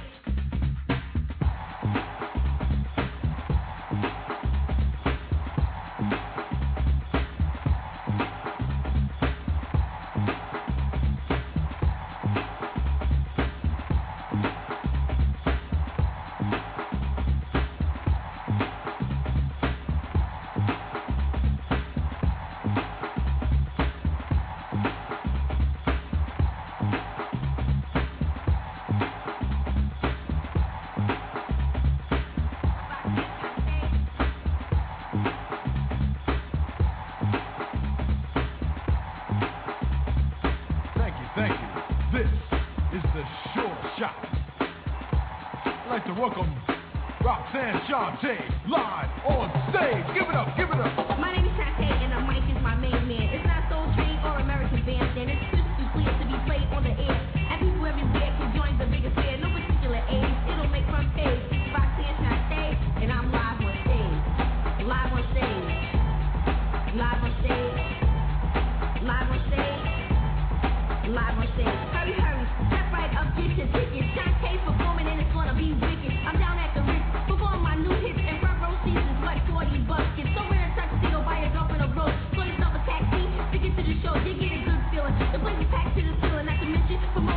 Thank you, thank you. This is the Sure Shot. I'd like to welcome Roxanne Shante live on stage. Give it up, give it up. My name is Shantae, and the mic is my main man. It's not Soul Train or American Bandstand. It's crystal clear to be played on the air. And people everywhere can join the biggest fair. No particular age, it'll make front page. It's Roxanne Shante, and I'm live on stage. Live on stage. Live on stage. Live on stage. Live on stage. Hurry, hurry. Step right up, get your tickets. Shantae performing, and it's gonna be wicked. I'm down at the Ritz, perform my new hits and front row seasons, like forty bucks. Get somewhere in tuxedo, buy a girlfriend a robe. Call yourself a taxi to get to the show. You get a good feeling. The place is packed to the ceiling. Not to mention, promote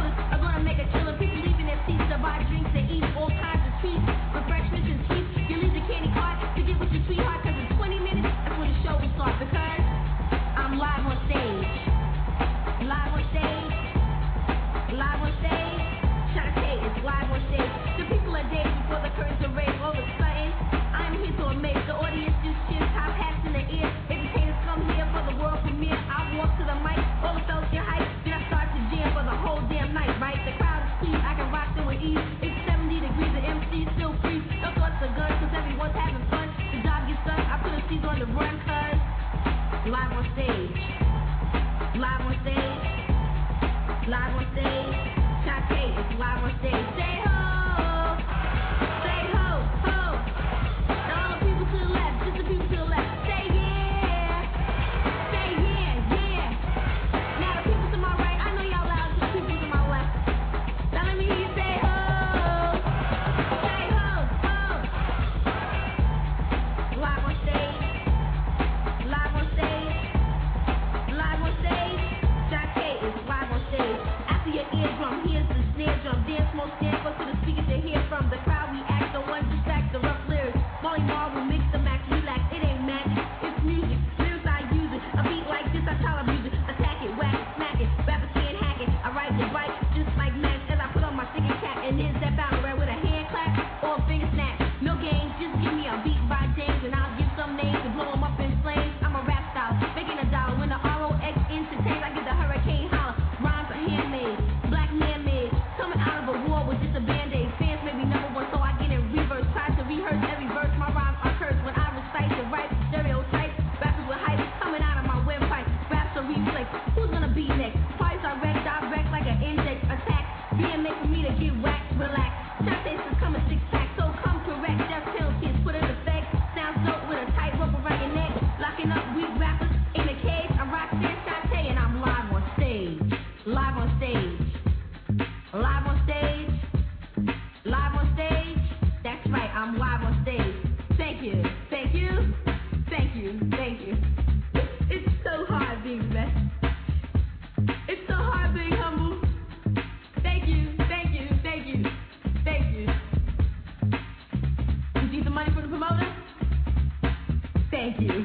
make for me to get whacked, relax. Chante's is coming six pack, so come correct. Just penalties, put in effect. Sounds dope with a tight rope around your neck. Locking up weak rappers in a cage. I'm Roxanne Chante and I'm live on stage. Live on stage. Live on stage. Live on stage. That's right, I'm live on stage. Thank you. Thank you. Thank you. Thank you. It's so hard being the best. It's so hard being humble. Thank you. Thank you. Thank you. Thank you. Did you get the money from the promoter? Thank you.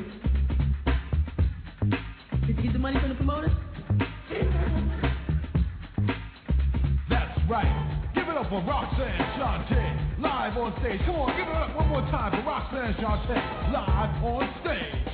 Did you get the money from the promoter? That's right. Give it up for Roxanne Shante, live on stage. Come on, give it up one more time for Roxanne Shante, live on stage.